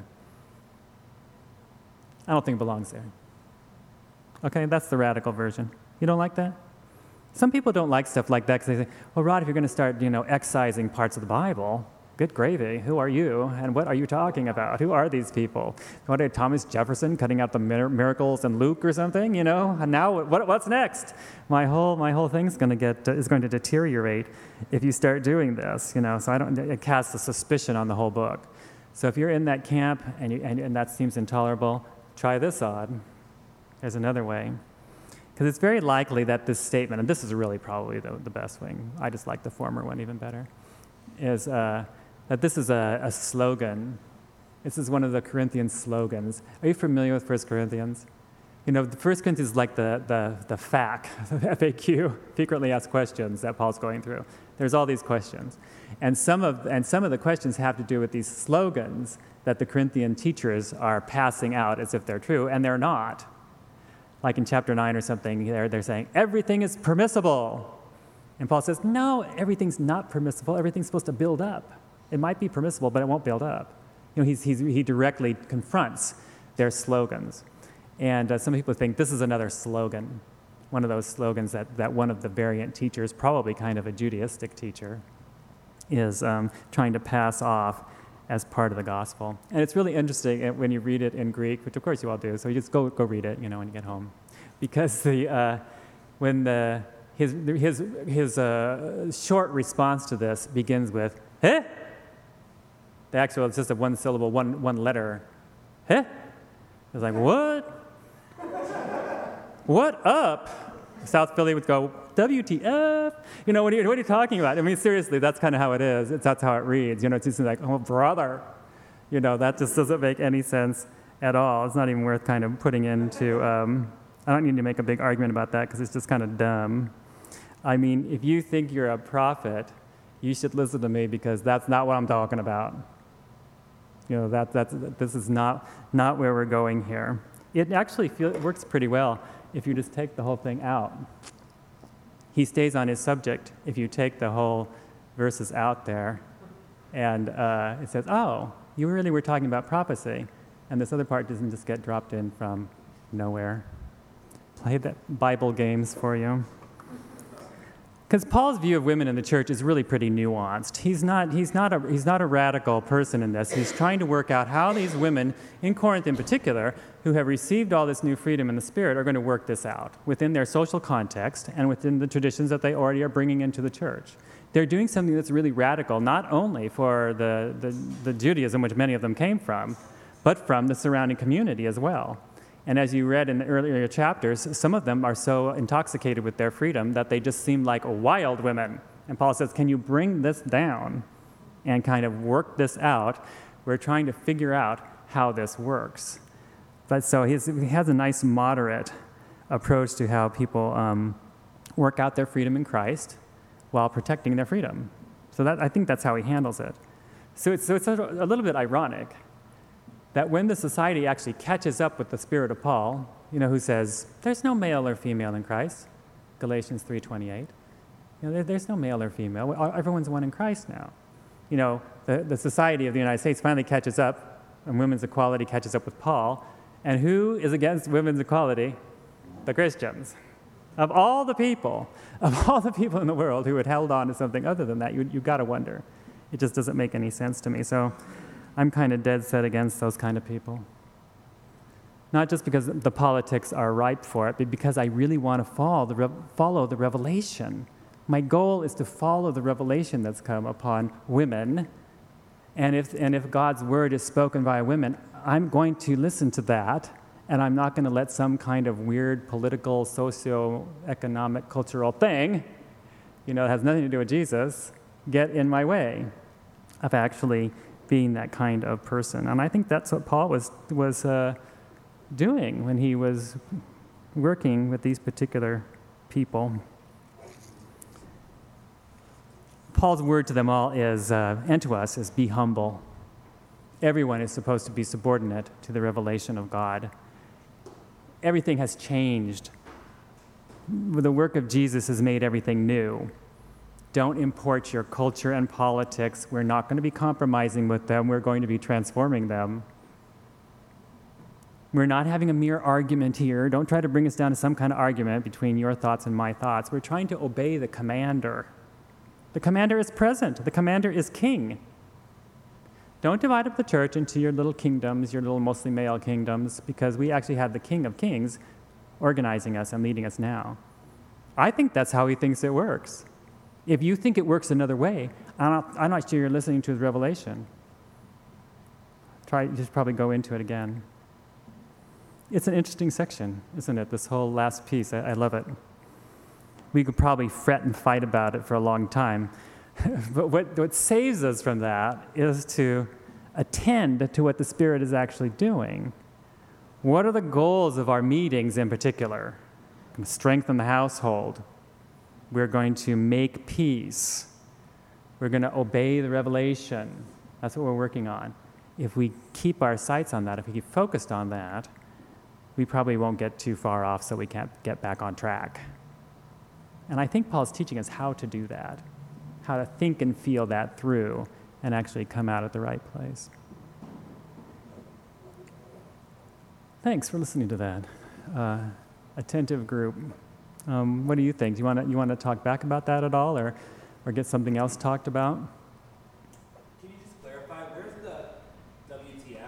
don't think it belongs there. Okay, that's the radical version. You don't like that? Some people don't like stuff like that because they say, well, Rod, if you're going to start, excising parts of the Bible, good gravy. Who are you, and what are you talking about? Who are these people? What are Thomas Jefferson cutting out the miracles in Luke or something? And now what's next? My whole thing's going to deteriorate if you start doing this. So it casts a suspicion on the whole book. So if you're in that camp and that seems intolerable, try this on. There's another way. Because it's very likely that this statement, and this is really probably the best thing, I just like the former one even better, is that this is a slogan. This is one of the Corinthian slogans. Are you familiar with 1 Corinthians? The 1 Corinthians is like the FAQ, the FAQ, frequently asked questions that Paul's going through. There's all these questions. And some of the questions have to do with these slogans that the Corinthian teachers are passing out as if they're true, and they're not. Like in chapter 9 or something, they're saying, everything is permissible. And Paul says, no, everything's not permissible. Everything's supposed to build up. It might be permissible, but it won't build up. He directly confronts their slogans. And some people think this is another slogan, one of those slogans that one of the variant teachers, probably kind of a Judaistic teacher, is trying to pass off as part of the gospel. And it's really interesting when you read it in Greek, which of course you all do, so you just go read it, when you get home. Because his short response to this begins with, "Heh?" The actual, it's just a one syllable, one letter. "Heh?" It's like, what? What up? South Philly would go, WTF? What are you talking about? I mean, seriously, that's kind of how it is. That's how it reads. It's just like, oh, brother. That just doesn't make any sense at all. It's not even worth kind of putting into, I don't need to make a big argument about that because it's just kind of dumb. I mean, if you think you're a prophet, you should listen to me because that's not what I'm talking about. This is not where we're going here. It actually works pretty well if you just take the whole thing out. He stays on his subject if you take the whole verses out there. And it says, oh, you really were talking about prophecy. And this other part doesn't just get dropped in from nowhere. Play the Bible games for you. Because Paul's view of women in the church is really pretty nuanced. He's not a radical person in this. He's trying to work out how these women, in Corinth in particular, who have received all this new freedom in the Spirit, are going to work this out within their social context and within the traditions that they already are bringing into the church. They're doing something that's really radical, not only for the Judaism, which many of them came from, but from the surrounding community as well. And as you read in the earlier chapters, some of them are so intoxicated with their freedom that they just seem like wild women. And Paul says, can you bring this down and kind of work this out? We're trying to figure out how this works. But so he has a nice moderate approach to how people work out their freedom in Christ while protecting their freedom. So I think that's how he handles it. So it's a little bit ironic that when the society actually catches up with the spirit of Paul, who says, there's no male or female in Christ, Galatians 3:28, there's no male or female. Everyone's one in Christ now. The society of the United States finally catches up, and women's equality catches up with Paul. And who is against women's equality? The Christians. Of all the people in the world who had held on to something other than that, you've got to wonder. It just doesn't make any sense to me. So I'm kind of dead set against those kind of people. Not just because the politics are ripe for it, but because I really want to follow the revelation. My goal is to follow the revelation that's come upon women. And if God's word is spoken by women, I'm going to listen to that, and I'm not going to let some kind of weird political, socio-economic, cultural thing, that has nothing to do with Jesus, get in my way of actually being that kind of person. And I think that's what Paul was doing when he was working with these particular people. Paul's word to them all is, and to us, is be humble. Everyone is supposed to be subordinate to the revelation of God. Everything has changed. The work of Jesus has made everything new. Don't import your culture and politics. We're not going to be compromising with them. We're going to be transforming them. We're not having a mere argument here. Don't try to bring us down to some kind of argument between your thoughts and my thoughts. We're trying to obey the commander. The commander is present. The commander is king. Don't divide up the church into your little kingdoms, your little mostly male kingdoms, because we actually have the King of Kings organizing us and leading us now. I think that's how he thinks it works. If you think it works another way, I'm not sure you're listening to his revelation. Just probably go into it again. It's an interesting section, isn't it? This whole last piece, I love it. We could probably fret and fight about it for a long time. But what saves us from that is to attend to what the Spirit is actually doing. What are the goals of our meetings in particular? We're going to strengthen the household. We're going to make peace. We're going to obey the revelation. That's what we're working on. If we keep our sights on that, if we keep focused on that, we probably won't get too far off so we can't get back on track. And I think Paul's teaching us how to do that, how to think and feel that through and actually come out at the right place. Thanks for listening to that. Attentive group. What do you think? Do you want to talk back about that at all, or get something else talked about? Can you just clarify, where's the WTF?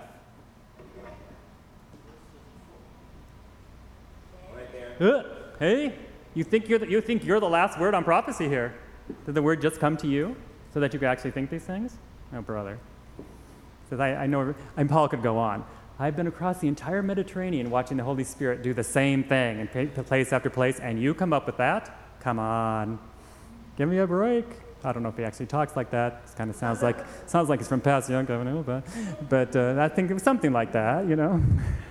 Right there. Hey, you think you're the last word on prophecy here? Did the word just come to you so that you could actually think these things? No, brother. Says I know, and Paul could go on. I've been across the entire Mediterranean watching the Holy Spirit do the same thing in place after place, and you come up with that? Come on. Give me a break. I don't know if he actually talks like that. It kind of sounds like he's from Pastor Young, I don't know, but I think it was something like that, you know.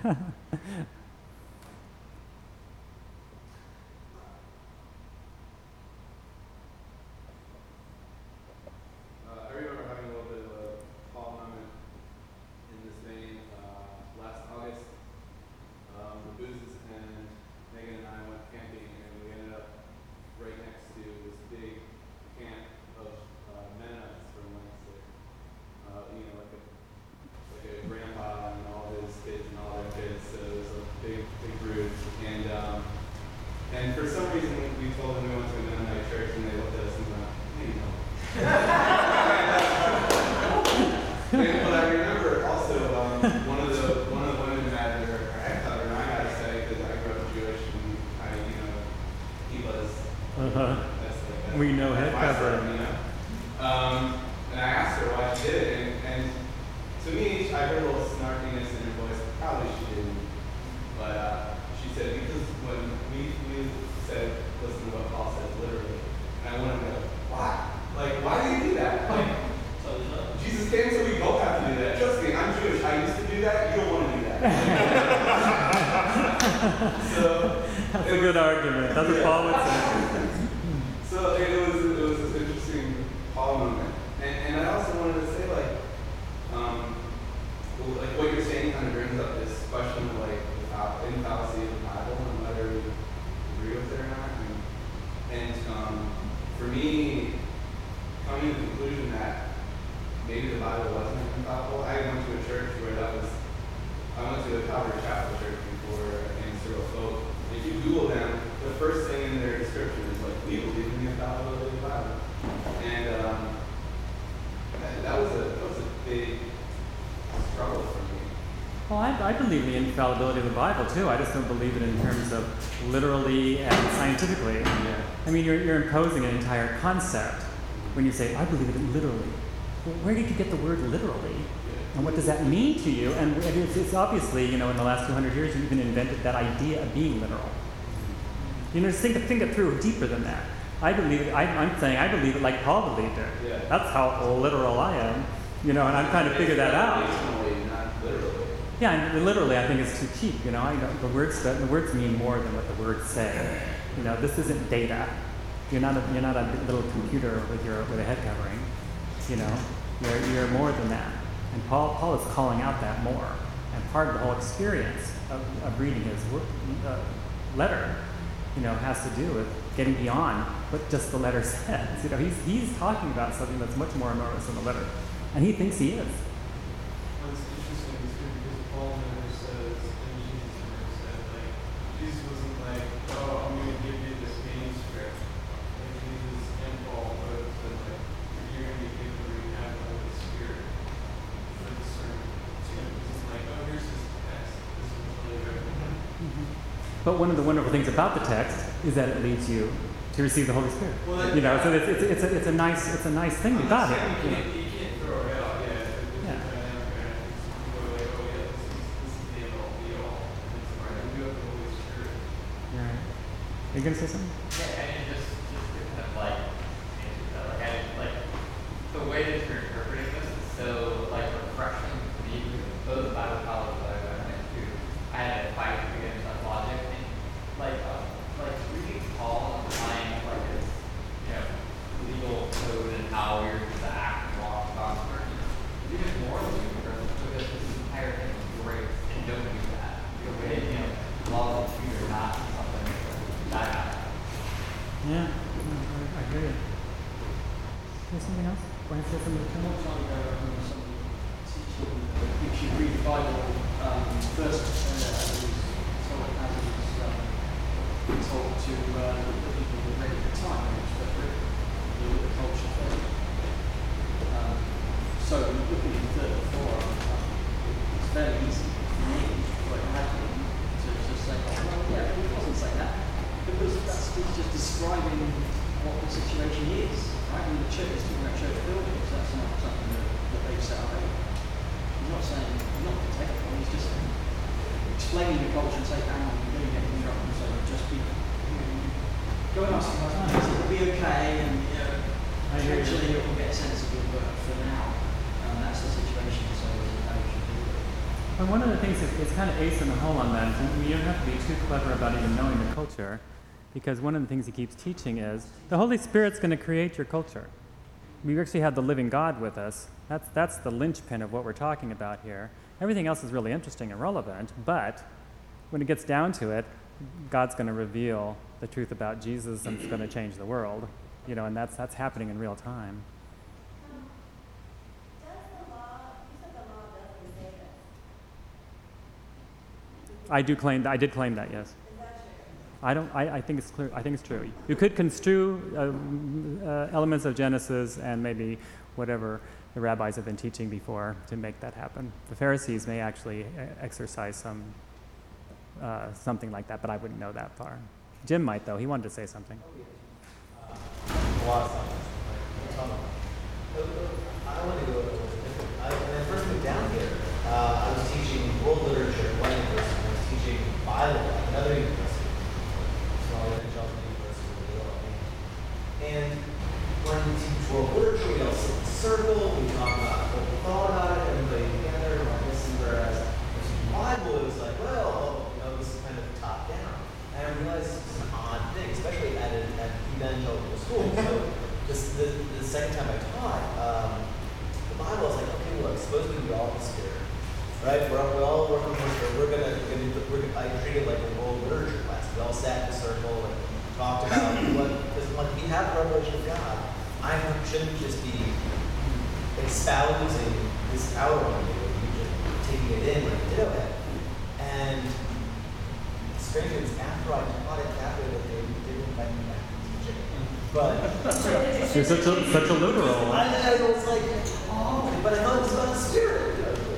And for some reason, we told them we went to a Mennonite church, and they looked at us and went, hey, no. But I remember also one of the women that are head cover, and I gotta say, because I grew up Jewish, and he was. That's we know head cover. And I asked her why she did it, and to me, I heard a little snarkiness in her voice. Probably she didn't, but she said because when we said, listen to what Paul says literally, and I wanted to go, why? Like, why do you do that? Like, Jesus came so we both have to do that. Trust me, I'm Jewish. I used to do that. You don't want to do that. So that's a good argument. That's what Paul would say. So it was this interesting Paul moment, and I also wanted to say like what you're saying kind of brings up this question of like the fallacy of the Bible and whether we agree with it or not. And for me, coming to the conclusion that maybe the Bible wasn't infallible. I went to a church where I went to a Calvary Chapel church before and Cyril Folk. If you Google them, the first thing in their description is like, we believe in the infallibility of the Bible. And that was a big struggle for me. Well, I believe in the infallibility of the Bible too. I just don't believe it in terms of literally and scientifically. Yeah. I mean, you're imposing an entire concept when you say, I believe it literally. Well, where did you get the word literally? And what does that mean to you? And it's obviously, in the last 200 years, you've even invented that idea of being literal. Just think it through deeper than that. I believe it, I'm saying I believe it like Paul believed it. Yeah. That's how literal I am, and I'm trying to figure that out. Not literally. Yeah, and literally I think it's too cheap, the words mean more than what the words say. This isn't data. You're not a little computer with a head covering. You're more than that. And Paul is calling out that more. And part of the whole experience of reading his letter, has to do with getting beyond what just the letter says. He's talking about something that's much more enormous than the letter. And he thinks he is. Well, it's interesting too because Paul never says, and But one of the wonderful things about the text is that it leads you to receive the Holy Spirit. Well, So it's a nice thing we got here. You can't throw it out, Yeah. Yeah. Are you gonna say something? Yeah, and just to kind of like answer that, like the way that you're interpreting this is so like refreshing to me because both Bible colleges that I went to, I had a fight against that logic and like reading Paul and applying like his legal code and how you're to act and walk God's person is even more ludicrous because this entire thing is grace and don't do that. The way laws of two are not something that happens. Yeah. I hear you. There's something else? Want to say something? A long time ago, I remember somebody teaching that if you read the Bible first, as it was told to the people who read at the time, which were Britain, the culture first. So looking at the third and fourth, it's very easy for me, quite happily, to say, oh, well, yeah, it doesn't say that, because that's just describing what the situation is. Right? In the church, talking about church buildings, that's not something that they've set up. He's not saying, he's not protecting, he's just explaining the culture and saying, hang on, you're going to get interrupted, so just be, go and ask him last night, it'll be okay, and eventually it will get sensible, but for now, that's the situation, so how you should do it. But one of the things is it's kind of ace in the hole on that. You don't have to be too clever about even knowing the culture, because one of the things he keeps teaching is the Holy Spirit's going to create your culture. We actually have the living God with us. That's the linchpin of what we're talking about here. Everything else is really interesting and relevant, but when it gets down to it, God's going to reveal the truth about Jesus, and it's going to change the world. And that's happening in real time. Does the law, you said the law doesn't say this. I did claim that, yes. Is that true? I think it's clear. I think it's true. You could construe elements of Genesis and maybe whatever the rabbis have been teaching before to make that happen. The Pharisees may actually exercise something like that, but I wouldn't know that far. Jim might, though. He wanted to say something. A lot of times. I want to go a little different. When I first moved down here, I was teaching world literature at one university. I was teaching Bible at another university. Small evangelical university in the middle. And when we teach world literature, we all sit in a circle, we talk about what we thought about it, everybody together, like this. Whereas with the Bible, it was like, well, this is kind of top down. And I realized it's an odd thing, especially at evangelical school. So the second time I taught, the Bible was like, okay, look, suppose we do all the Spirit, right? We're all working towards it. I treated it like a world literature class. We all sat in a circle and talked about because when we have the revelation of God, I shouldn't just be espousing this out on you, you just taking it in like a ditto head. And strange things, after I taught it that way, that they didn't invite me back to teach it. But You're such a literal. I was like, oh, but I thought it was about the Spirit.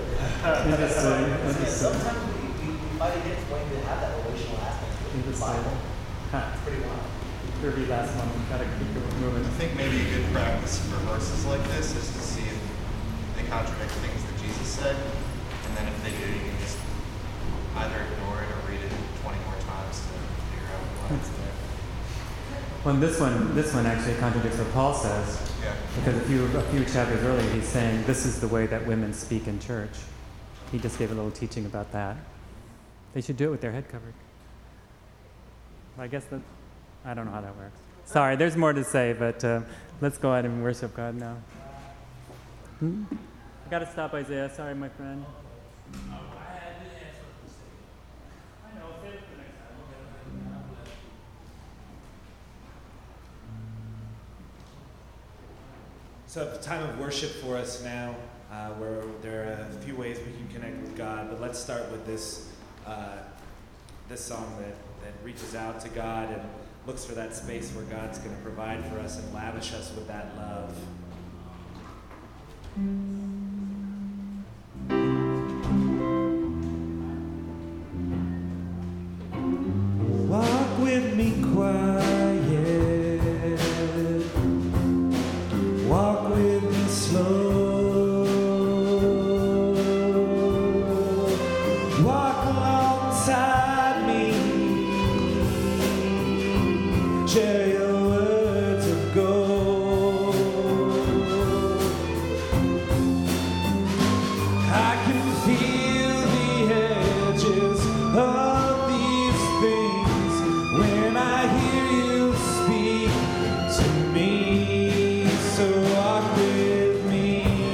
Sometimes we fight against wanting to have that relational aspect of the Bible. It's pretty wild. Kirby, last one. We've got to keep moving. I think maybe a good practice for verses like this is to see if they contradict things that Jesus said, and then if they do, you can just either ignore it or read it 20 more times to figure out what it's there. Well, this one actually contradicts what Paul says. Yeah. Because a few chapters earlier, he's saying this is the way that women speak in church. He just gave a little teaching about that. They should do it with their head covered. I guess I don't know how that works. Sorry, there's more to say, but let's go ahead and worship God now. I got to stop, Isaiah. Sorry, my friend. I had to ask what to say. I know, save it for next time. God bless you. So it's time of worship for us now, where there are a few ways we can connect with God, but let's start with this song that reaches out to God and looks for that space where God's going to provide for us and lavish us with that love. slow. Walk alongside me. Share your words of gold. I can feel the edges of these things when I hear you speak to me. So walk with me.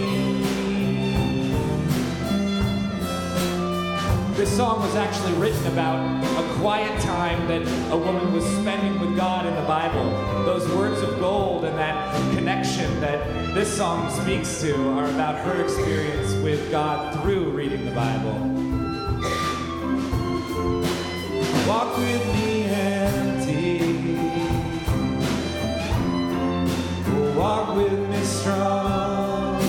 This song was actually written about a quiet time that a woman was spending with God in the Bible. Those words of gold and that connection that this song speaks to are about her experience with God through reading the Bible. Walk with me empty. Walk with me strong.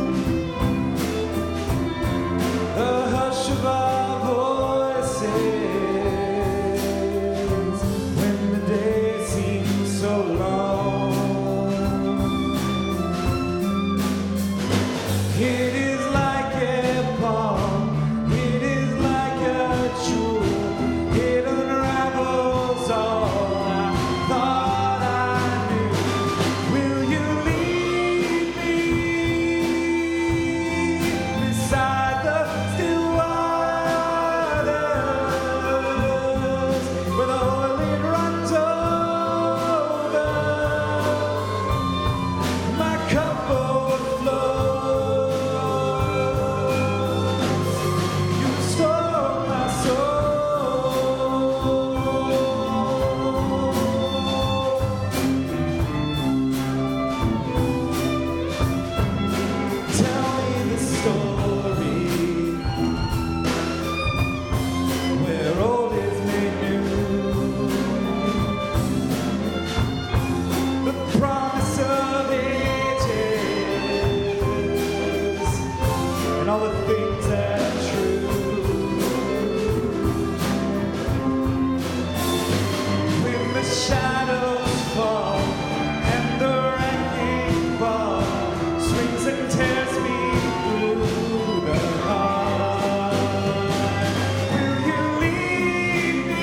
The hush of our voices when the day seems so long. It is like a balm. It is like a jewel. It unravels all I thought I knew. Will you lead me beside the still waters where the oil it runs over? My cup overflows. You restore my soul. Tell me the story where old is made new. The promise of ages and all the things that are true. When the shadows fall and the wrecking ball swings and tears me through the heart, will you lead me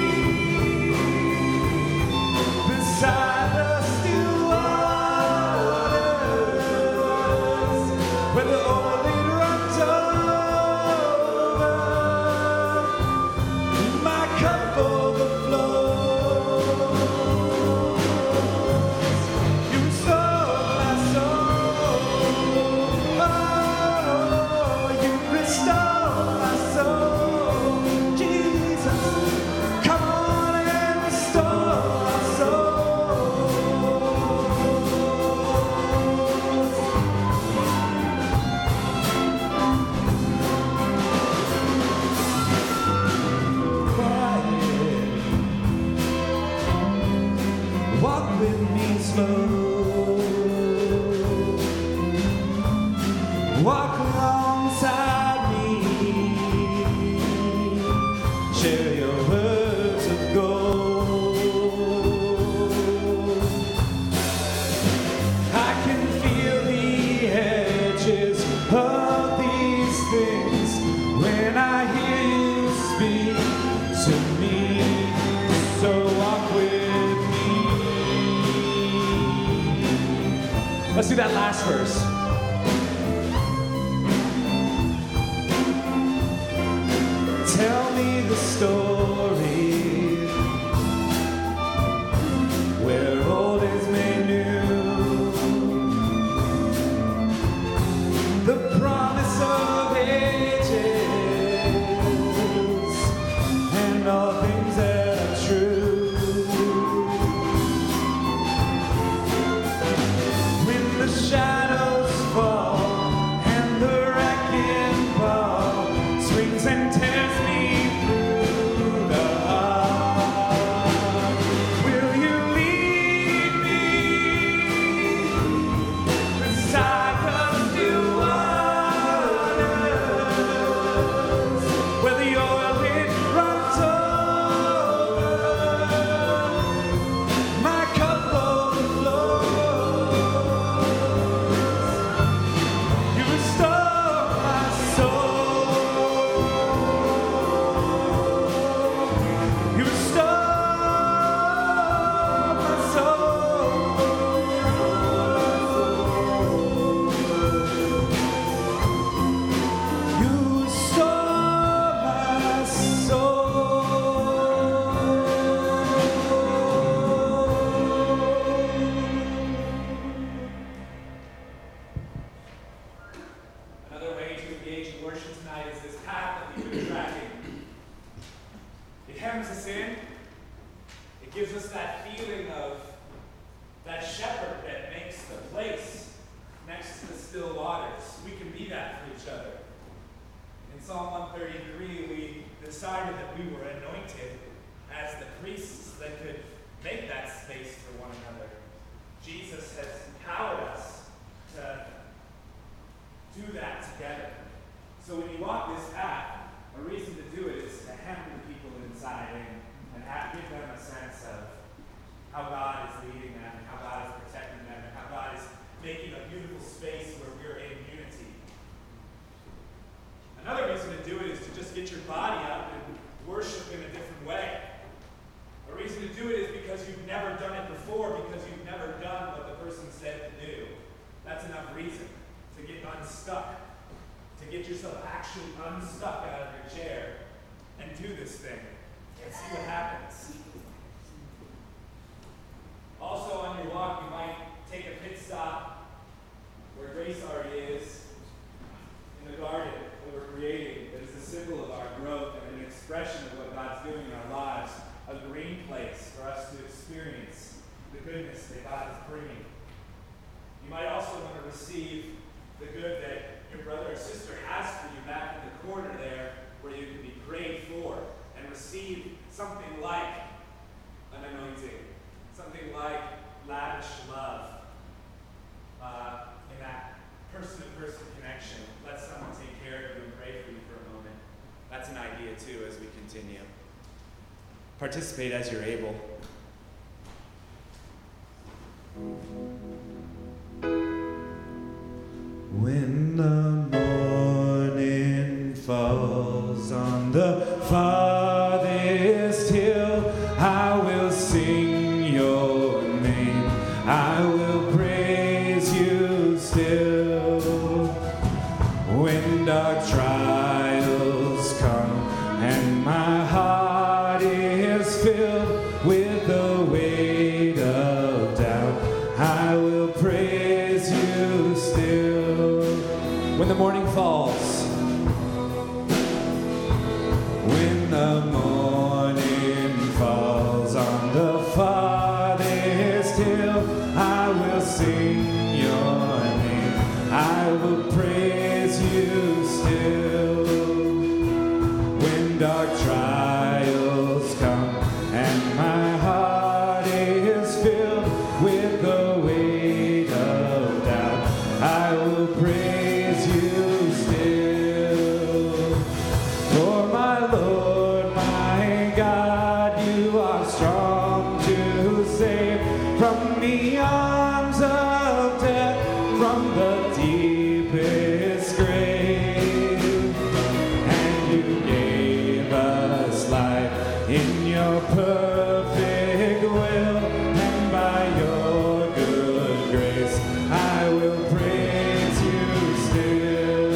beside the still waters where the oil it runs over? My cup overflows. You restore my soul. Oh, you restore my soul. Jesus, come on and restore my soul. Quiet. Walk with me slow. Walk alongside me. Share your words of gold. I can feel the edges of these things when I hear you speak to me. So walk with me. Let's do that last verse. Tell me the story where old is made new. The promise of ages and all things that are true. When the shadows fall engage in worship tonight is this path that we've been tracking. It hems us in. It gives us that feeling of that shepherd that makes the place next to the still waters. We can be that for each other. In Psalm 133, we decided that we were anointed as the priests that could make that space for one another. Jesus has empowered us to do that together. So when you walk this path, a reason to do it is to hem the people inside and give them a sense of how God is leading them, and how God is protecting them, and how God is making a beautiful space where we're in unity. Another reason to do it is to just get your body up and worship in a different way. A reason to do it is because you've never done it before, because you've never done what the person said to do. That's enough reason to get unstuck, to get yourself actually unstuck out of your chair and do this thing and see what happens. Also on your walk, you might take a pit stop where Grace already is, in the garden that we're creating, that is a symbol of our growth and an expression of what God's doing in our lives, a green place for us to experience the goodness that God is bringing. You might also want to receive the good that your brother or sister has for you back in the corner there, where you can be prayed for and receive something like an anointing, something like lavish love in that person-to-person connection. Let someone take care of you and pray for you for a moment. That's an idea too as we continue. Participate as you're able. When the morning falls on the farthest hill, I will sing your name. I will praise you still. When dark trials come and my heart is filled with the weight of doubt, I will praise you still. When the morning falls, when the morning falls on the farthest hill, I will sing your name. I will praise you still. When dark trials come and my heart is filled with the weight of doubt, I will praise you still. For my Lord, my God, you are strong to save from the arms of death, from the deepest grave. And you gave us life in your perfect will, and by your good grace, I will praise you still.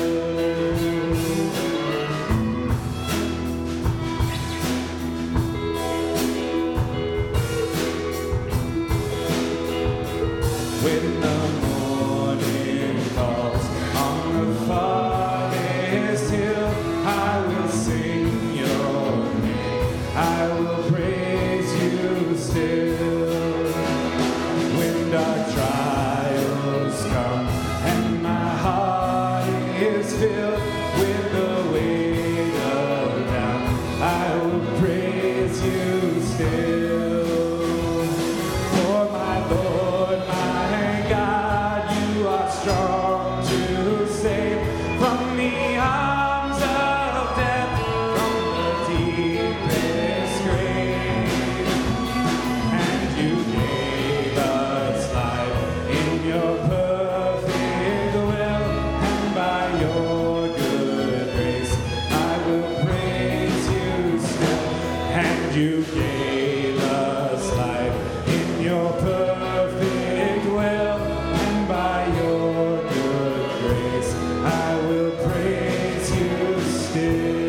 When the morning falls on the farthest hill, I will sing your name. I will praise you still. When dark trials come and my heart is filled with the weight of doubt, I will praise you still. For my Lord, my God, you are strong to save from the arms of death, from the deepest grave. And you gave us life in your perfect will, and by your good grace, I will praise you still. And you gave us life in your perfect will, and by your good grace, I will praise you still.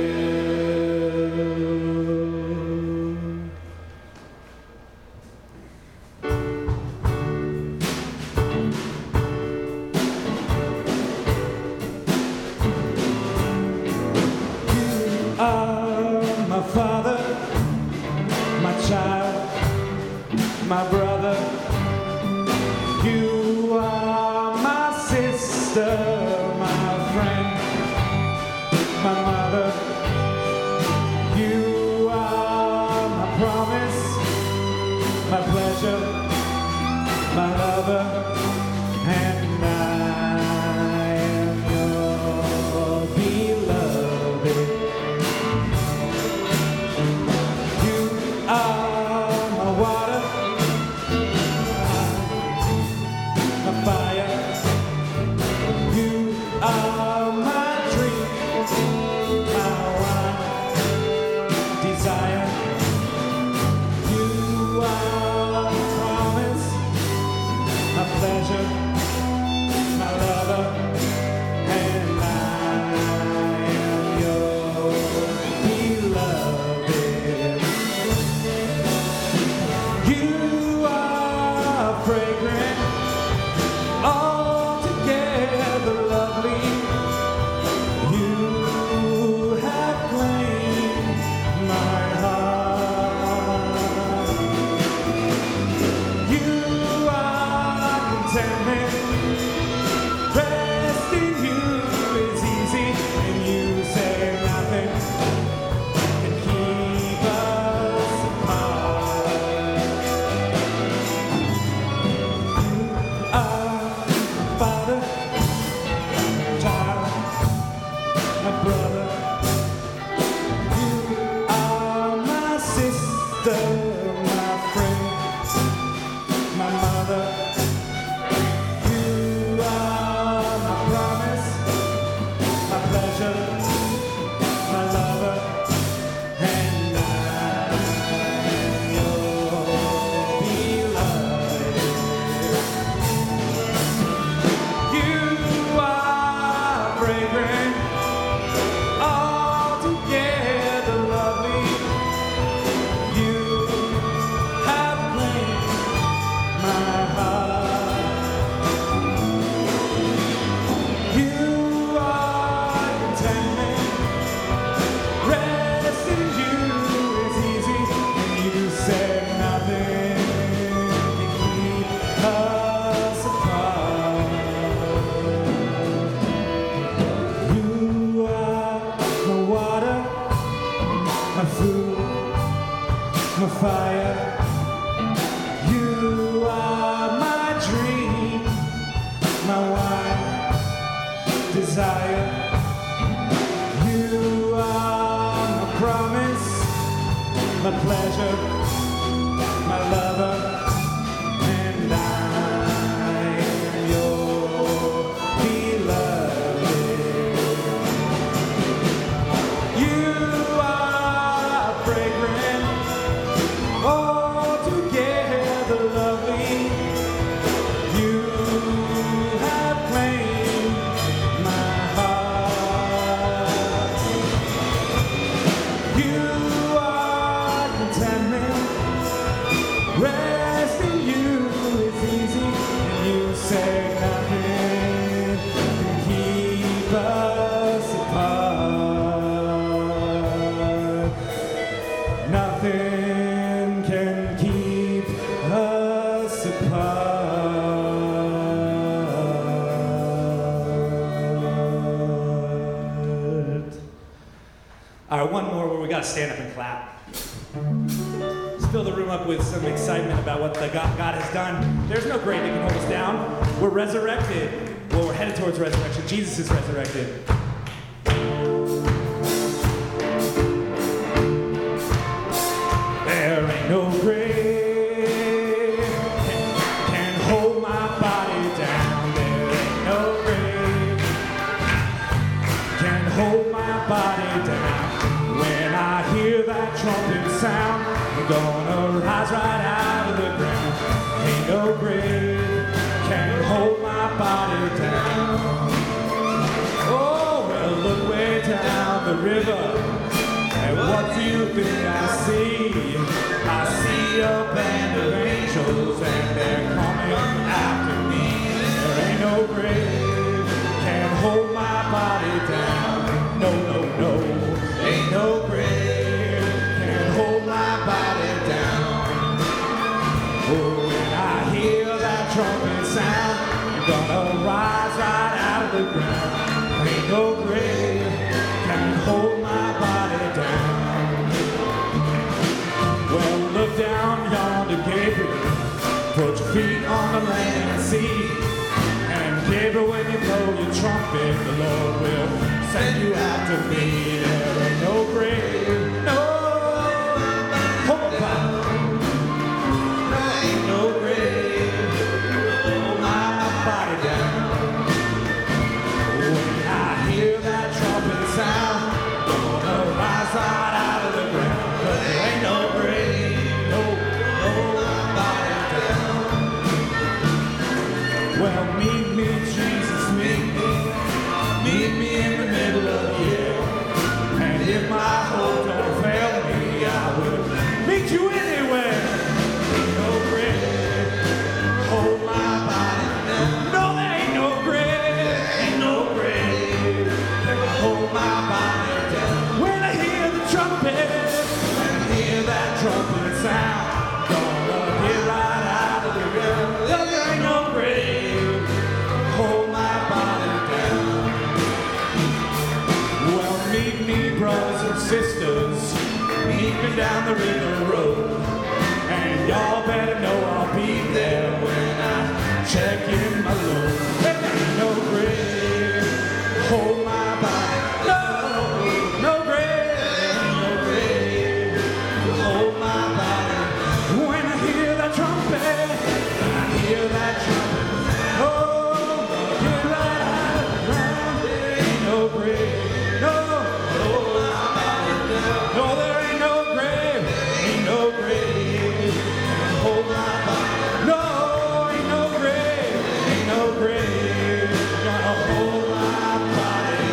sister, my friend, my mother. You are my promise, my pleasure, my lover, and I am your beloved. You are my water, my fire. You are my dream, my one desire. You are my promise, my pleasure, my lover, and I am your beloved. You are fragrant, altogether lovely. You have claimed my heart. You are contentment. Rest in you is easy, and you say nothing can keep us apart. You are my father, child, my brother. You are my sister, my friend, my mother. You are my promise, my pleasure, my lover, and I am your beloved. You are fragrant, altogether lovely. You have claimed my heart. You are contentment. Rest in you is easy, and you say nothing can keep us apart. You are my water, my food, my fire. You are my dream, my one desire. You are my promise, my pleasure, my lover, and I am your beloved. You are fragrant, altogether lovely. You have claimed my heart. You are contentment. Rest in you is easy, and you say nothing can keep us apart. Nothing can keep us apart. All right, one more where we gotta stand up and clap. Let's fill the room up with some excitement about what the God has done. There's no grave that can hold us down. We're resurrected. Well, we're headed towards resurrection. Jesus is resurrected. There ain't no grave can hold my body down. There ain't no grave can hold my body down. When I hear that trumpet sound, I'm gonna rise right out of the ground. Ain't no grave can hold my body down. Oh, well, look way down the river. And what do you think I see? I see a band of angels, and they're coming after me. There ain't no grave can hold my body down. No, no, no. Ain't no grave can hold my body down. Oh, when I hear that trumpet sound, I'm gonna rise right out of of the ground. Ain't no grave can hold my body down. Well, look down yonder, Gabriel. Put your feet on the land and sea. And Gabriel, when you blow your trumpet, the Lord will send you out to me. There ain't no grave, no hope about. There ain't no grave, hold my body down. When I hear that trumpet sound, gonna rise right out of the ground. 'Cause there ain't no grave, no, hold my body down. Well, meet me, Jesus, meet me in the middle of the year. And if my hope don't fail me, I will meet you anywhere. Ain't no grave, hold my body down. No, there ain't no grave, ain't no grave, that will hold my body down. When I hear the trumpet, when I hear that trumpet sound, gonna get right out of the ground. There ain't no grave, hold my body down. Well, meet me, brothers and sisters, meet me down the river road. And y'all better know I'll be there when I check in my load. There ain't no grave, hold my body. No, no grave, ain't no grave, hold my body. When I hear that trumpet, when I hear that trumpet, oh, get right out of the ground. There ain't no grave, no, hold my body down. No, there ain't no grave, ain't no grave, hold my body. No, ain't no grave, ain't no grave, gonna hold my body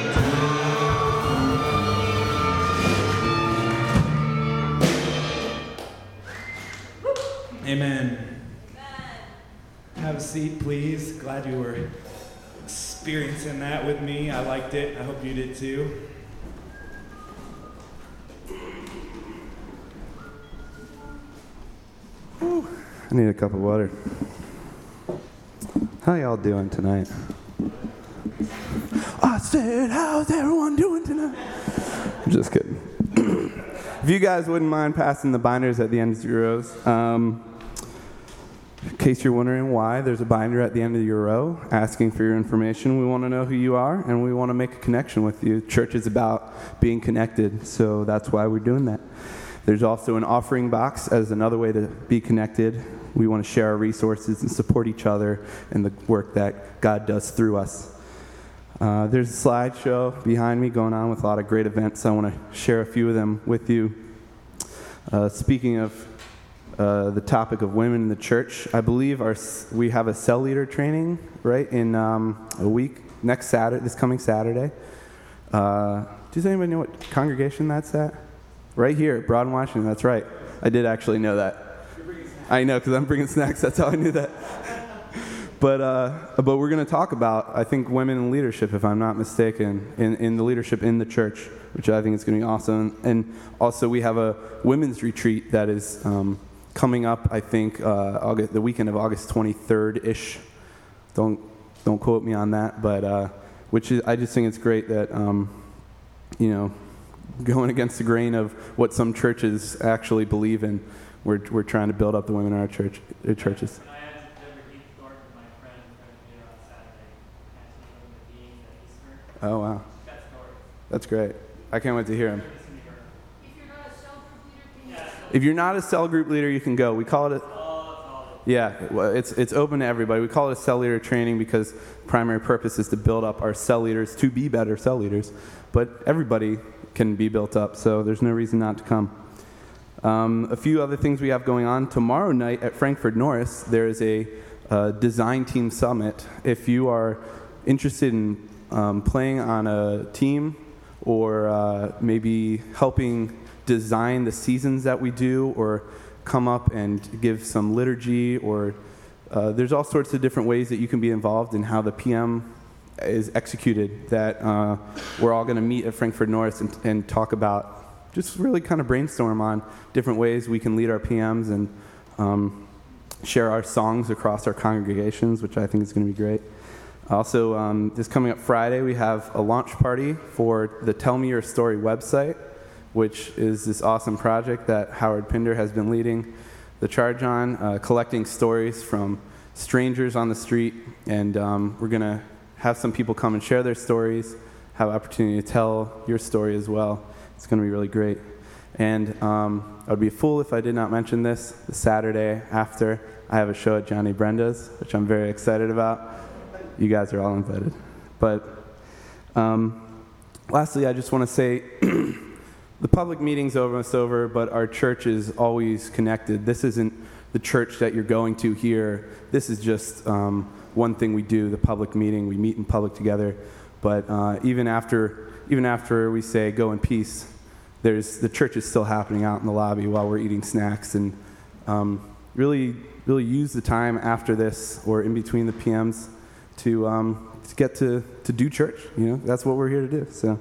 down. Amen. Have a seat, please. Glad you were experiencing that with me. I liked it. I hope you did too. I need a cup of water. How y'all doing tonight? I said, how's everyone doing tonight? I'm just kidding. If you guys wouldn't mind passing the binders at the end of your rows. In case you're wondering why, there's a binder at the end of your row asking for your information. We want to know who you are, and we want to make a connection with you. Church is about being connected, so that's why we're doing that. There's also an offering box as another way to be connected. We want to share our resources and support each other in the work that God does through us. There's a slideshow behind me going on with a lot of great events. I want to share a few of them with you. Speaking of the topic of women in the church, I believe we have a cell leader training, right, in a week, this coming Saturday. Does anybody know what congregation that's at? Right here at Broad, Washington, that's right. I did actually know that. I know, because I'm bringing snacks, that's how I knew that. But we're going to talk about, I think, women in leadership, if I'm not mistaken, in the leadership in the church, which I think is going to be awesome. And also we have a women's retreat that is coming up, I think, the weekend of August 23rd-ish. Don't quote me on that, but I just think it's great that, going against the grain of what some churches actually believe in, we're trying to build up the women in our churches. Oh, wow. That's great. I can't wait to hear him. If you're not a cell group leader, you can go. We call it it's open to everybody. We call it a cell leader training because the primary purpose is to build up our cell leaders to be better cell leaders. But everybody can be built up, so there's no reason not to come. A few other things we have going on. Tomorrow night at Frankfurt Norris, there is a design team summit. If you are interested in playing on a team or maybe helping design the seasons that we do, or come up and give some liturgy, or there's all sorts of different ways that you can be involved in how the PM is executed, that we're all going to meet at Frankfurt Norris and talk about, just really kind of brainstorm on different ways we can lead our PMs and share our songs across our congregations, which I think is going to be great. Also, this coming up Friday, we have a launch party for the Tell Me Your Story website, which is this awesome project that Howard Pinder has been leading the charge on, collecting stories from strangers on the street. And we're going to have some people come and share their stories, have an opportunity to tell your story as well. It's going to be really great. And I would be a fool if I did not mention this. The Saturday after, I have a show at Johnny Brenda's, which I'm very excited about. You guys are all invited. But lastly, I just want to say the public meeting's almost over, but our church is always connected. This isn't the church that you're going to here. This is just one thing we do, the public meeting. We meet in public together. But even after we say go in peace, the church is still happening out in the lobby while we're eating snacks. And really use the time after this or in between the PMs to get to do church. That's what we're here to do. So,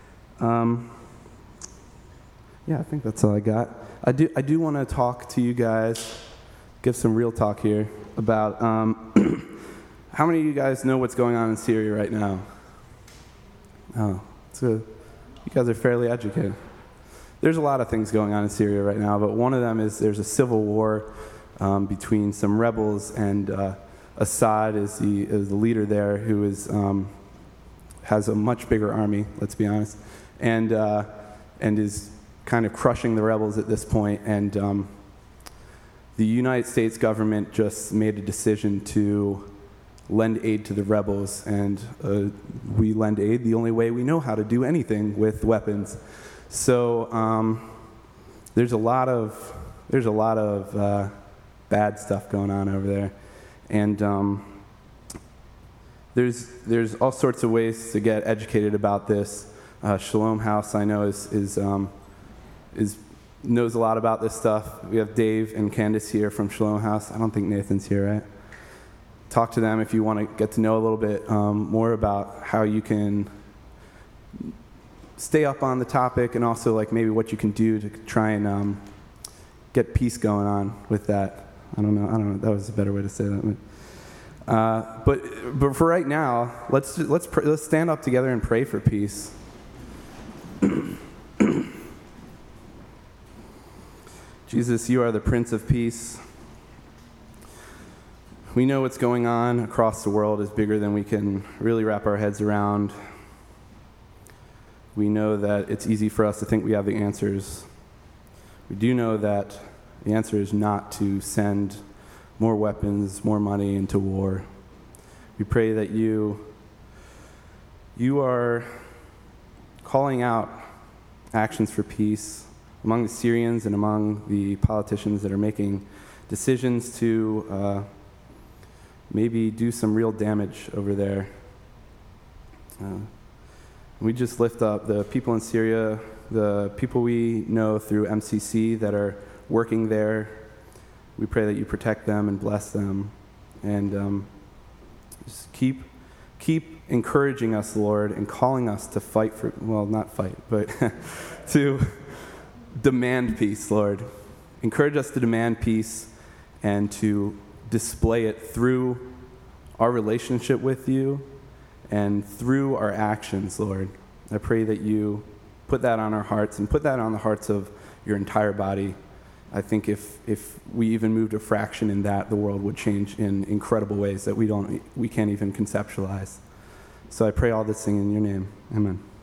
I think that's all I got. I do want to talk to you guys, give some real talk here about how many of you guys know what's going on in Syria right now? Oh, you guys are fairly educated. There's a lot of things going on in Syria right now, but one of them is there's a civil war between some rebels, and Assad is the leader there, who has a much bigger army, let's be honest, and is kind of crushing the rebels at this point. And the United States government just made a decision to lend aid to the rebels, and we lend aid the only way we know how to do anything with weapons. So there's a lot of bad stuff going on over there, and there's all sorts of ways to get educated about this. Shalom House, I know, knows a lot about this stuff. We have Dave and Candace here from Shalom House. I don't think Nathan's here, right? Talk to them if you want to get to know a little bit more about how you can stay up on the topic, and also like maybe what you can do to try and get peace going on with that. I don't know. That was a better way to say that. But for right now, let's stand up together and pray for peace. Jesus, you are the Prince of Peace. We know what's going on across the world is bigger than we can really wrap our heads around. We know that it's easy for us to think we have the answers. We do know that the answer is not to send more weapons, more money into war. We pray that you are calling out actions for peace among the Syrians and among the politicians that are making decisions to maybe do some real damage over there. We just lift up the people in Syria, the people we know through MCC that are working there. We pray that you protect them and bless them, and just keep encouraging us, Lord, and calling us to fight for, well, not fight, but to demand peace, Lord. Encourage us to demand peace and to display it through our relationship with you and through our actions, Lord. I pray that you put that on our hearts and put that on the hearts of your entire body. I think if we even moved a fraction in that, the world would change in incredible ways that we can't even conceptualize. So I pray all this thing in your name. Amen.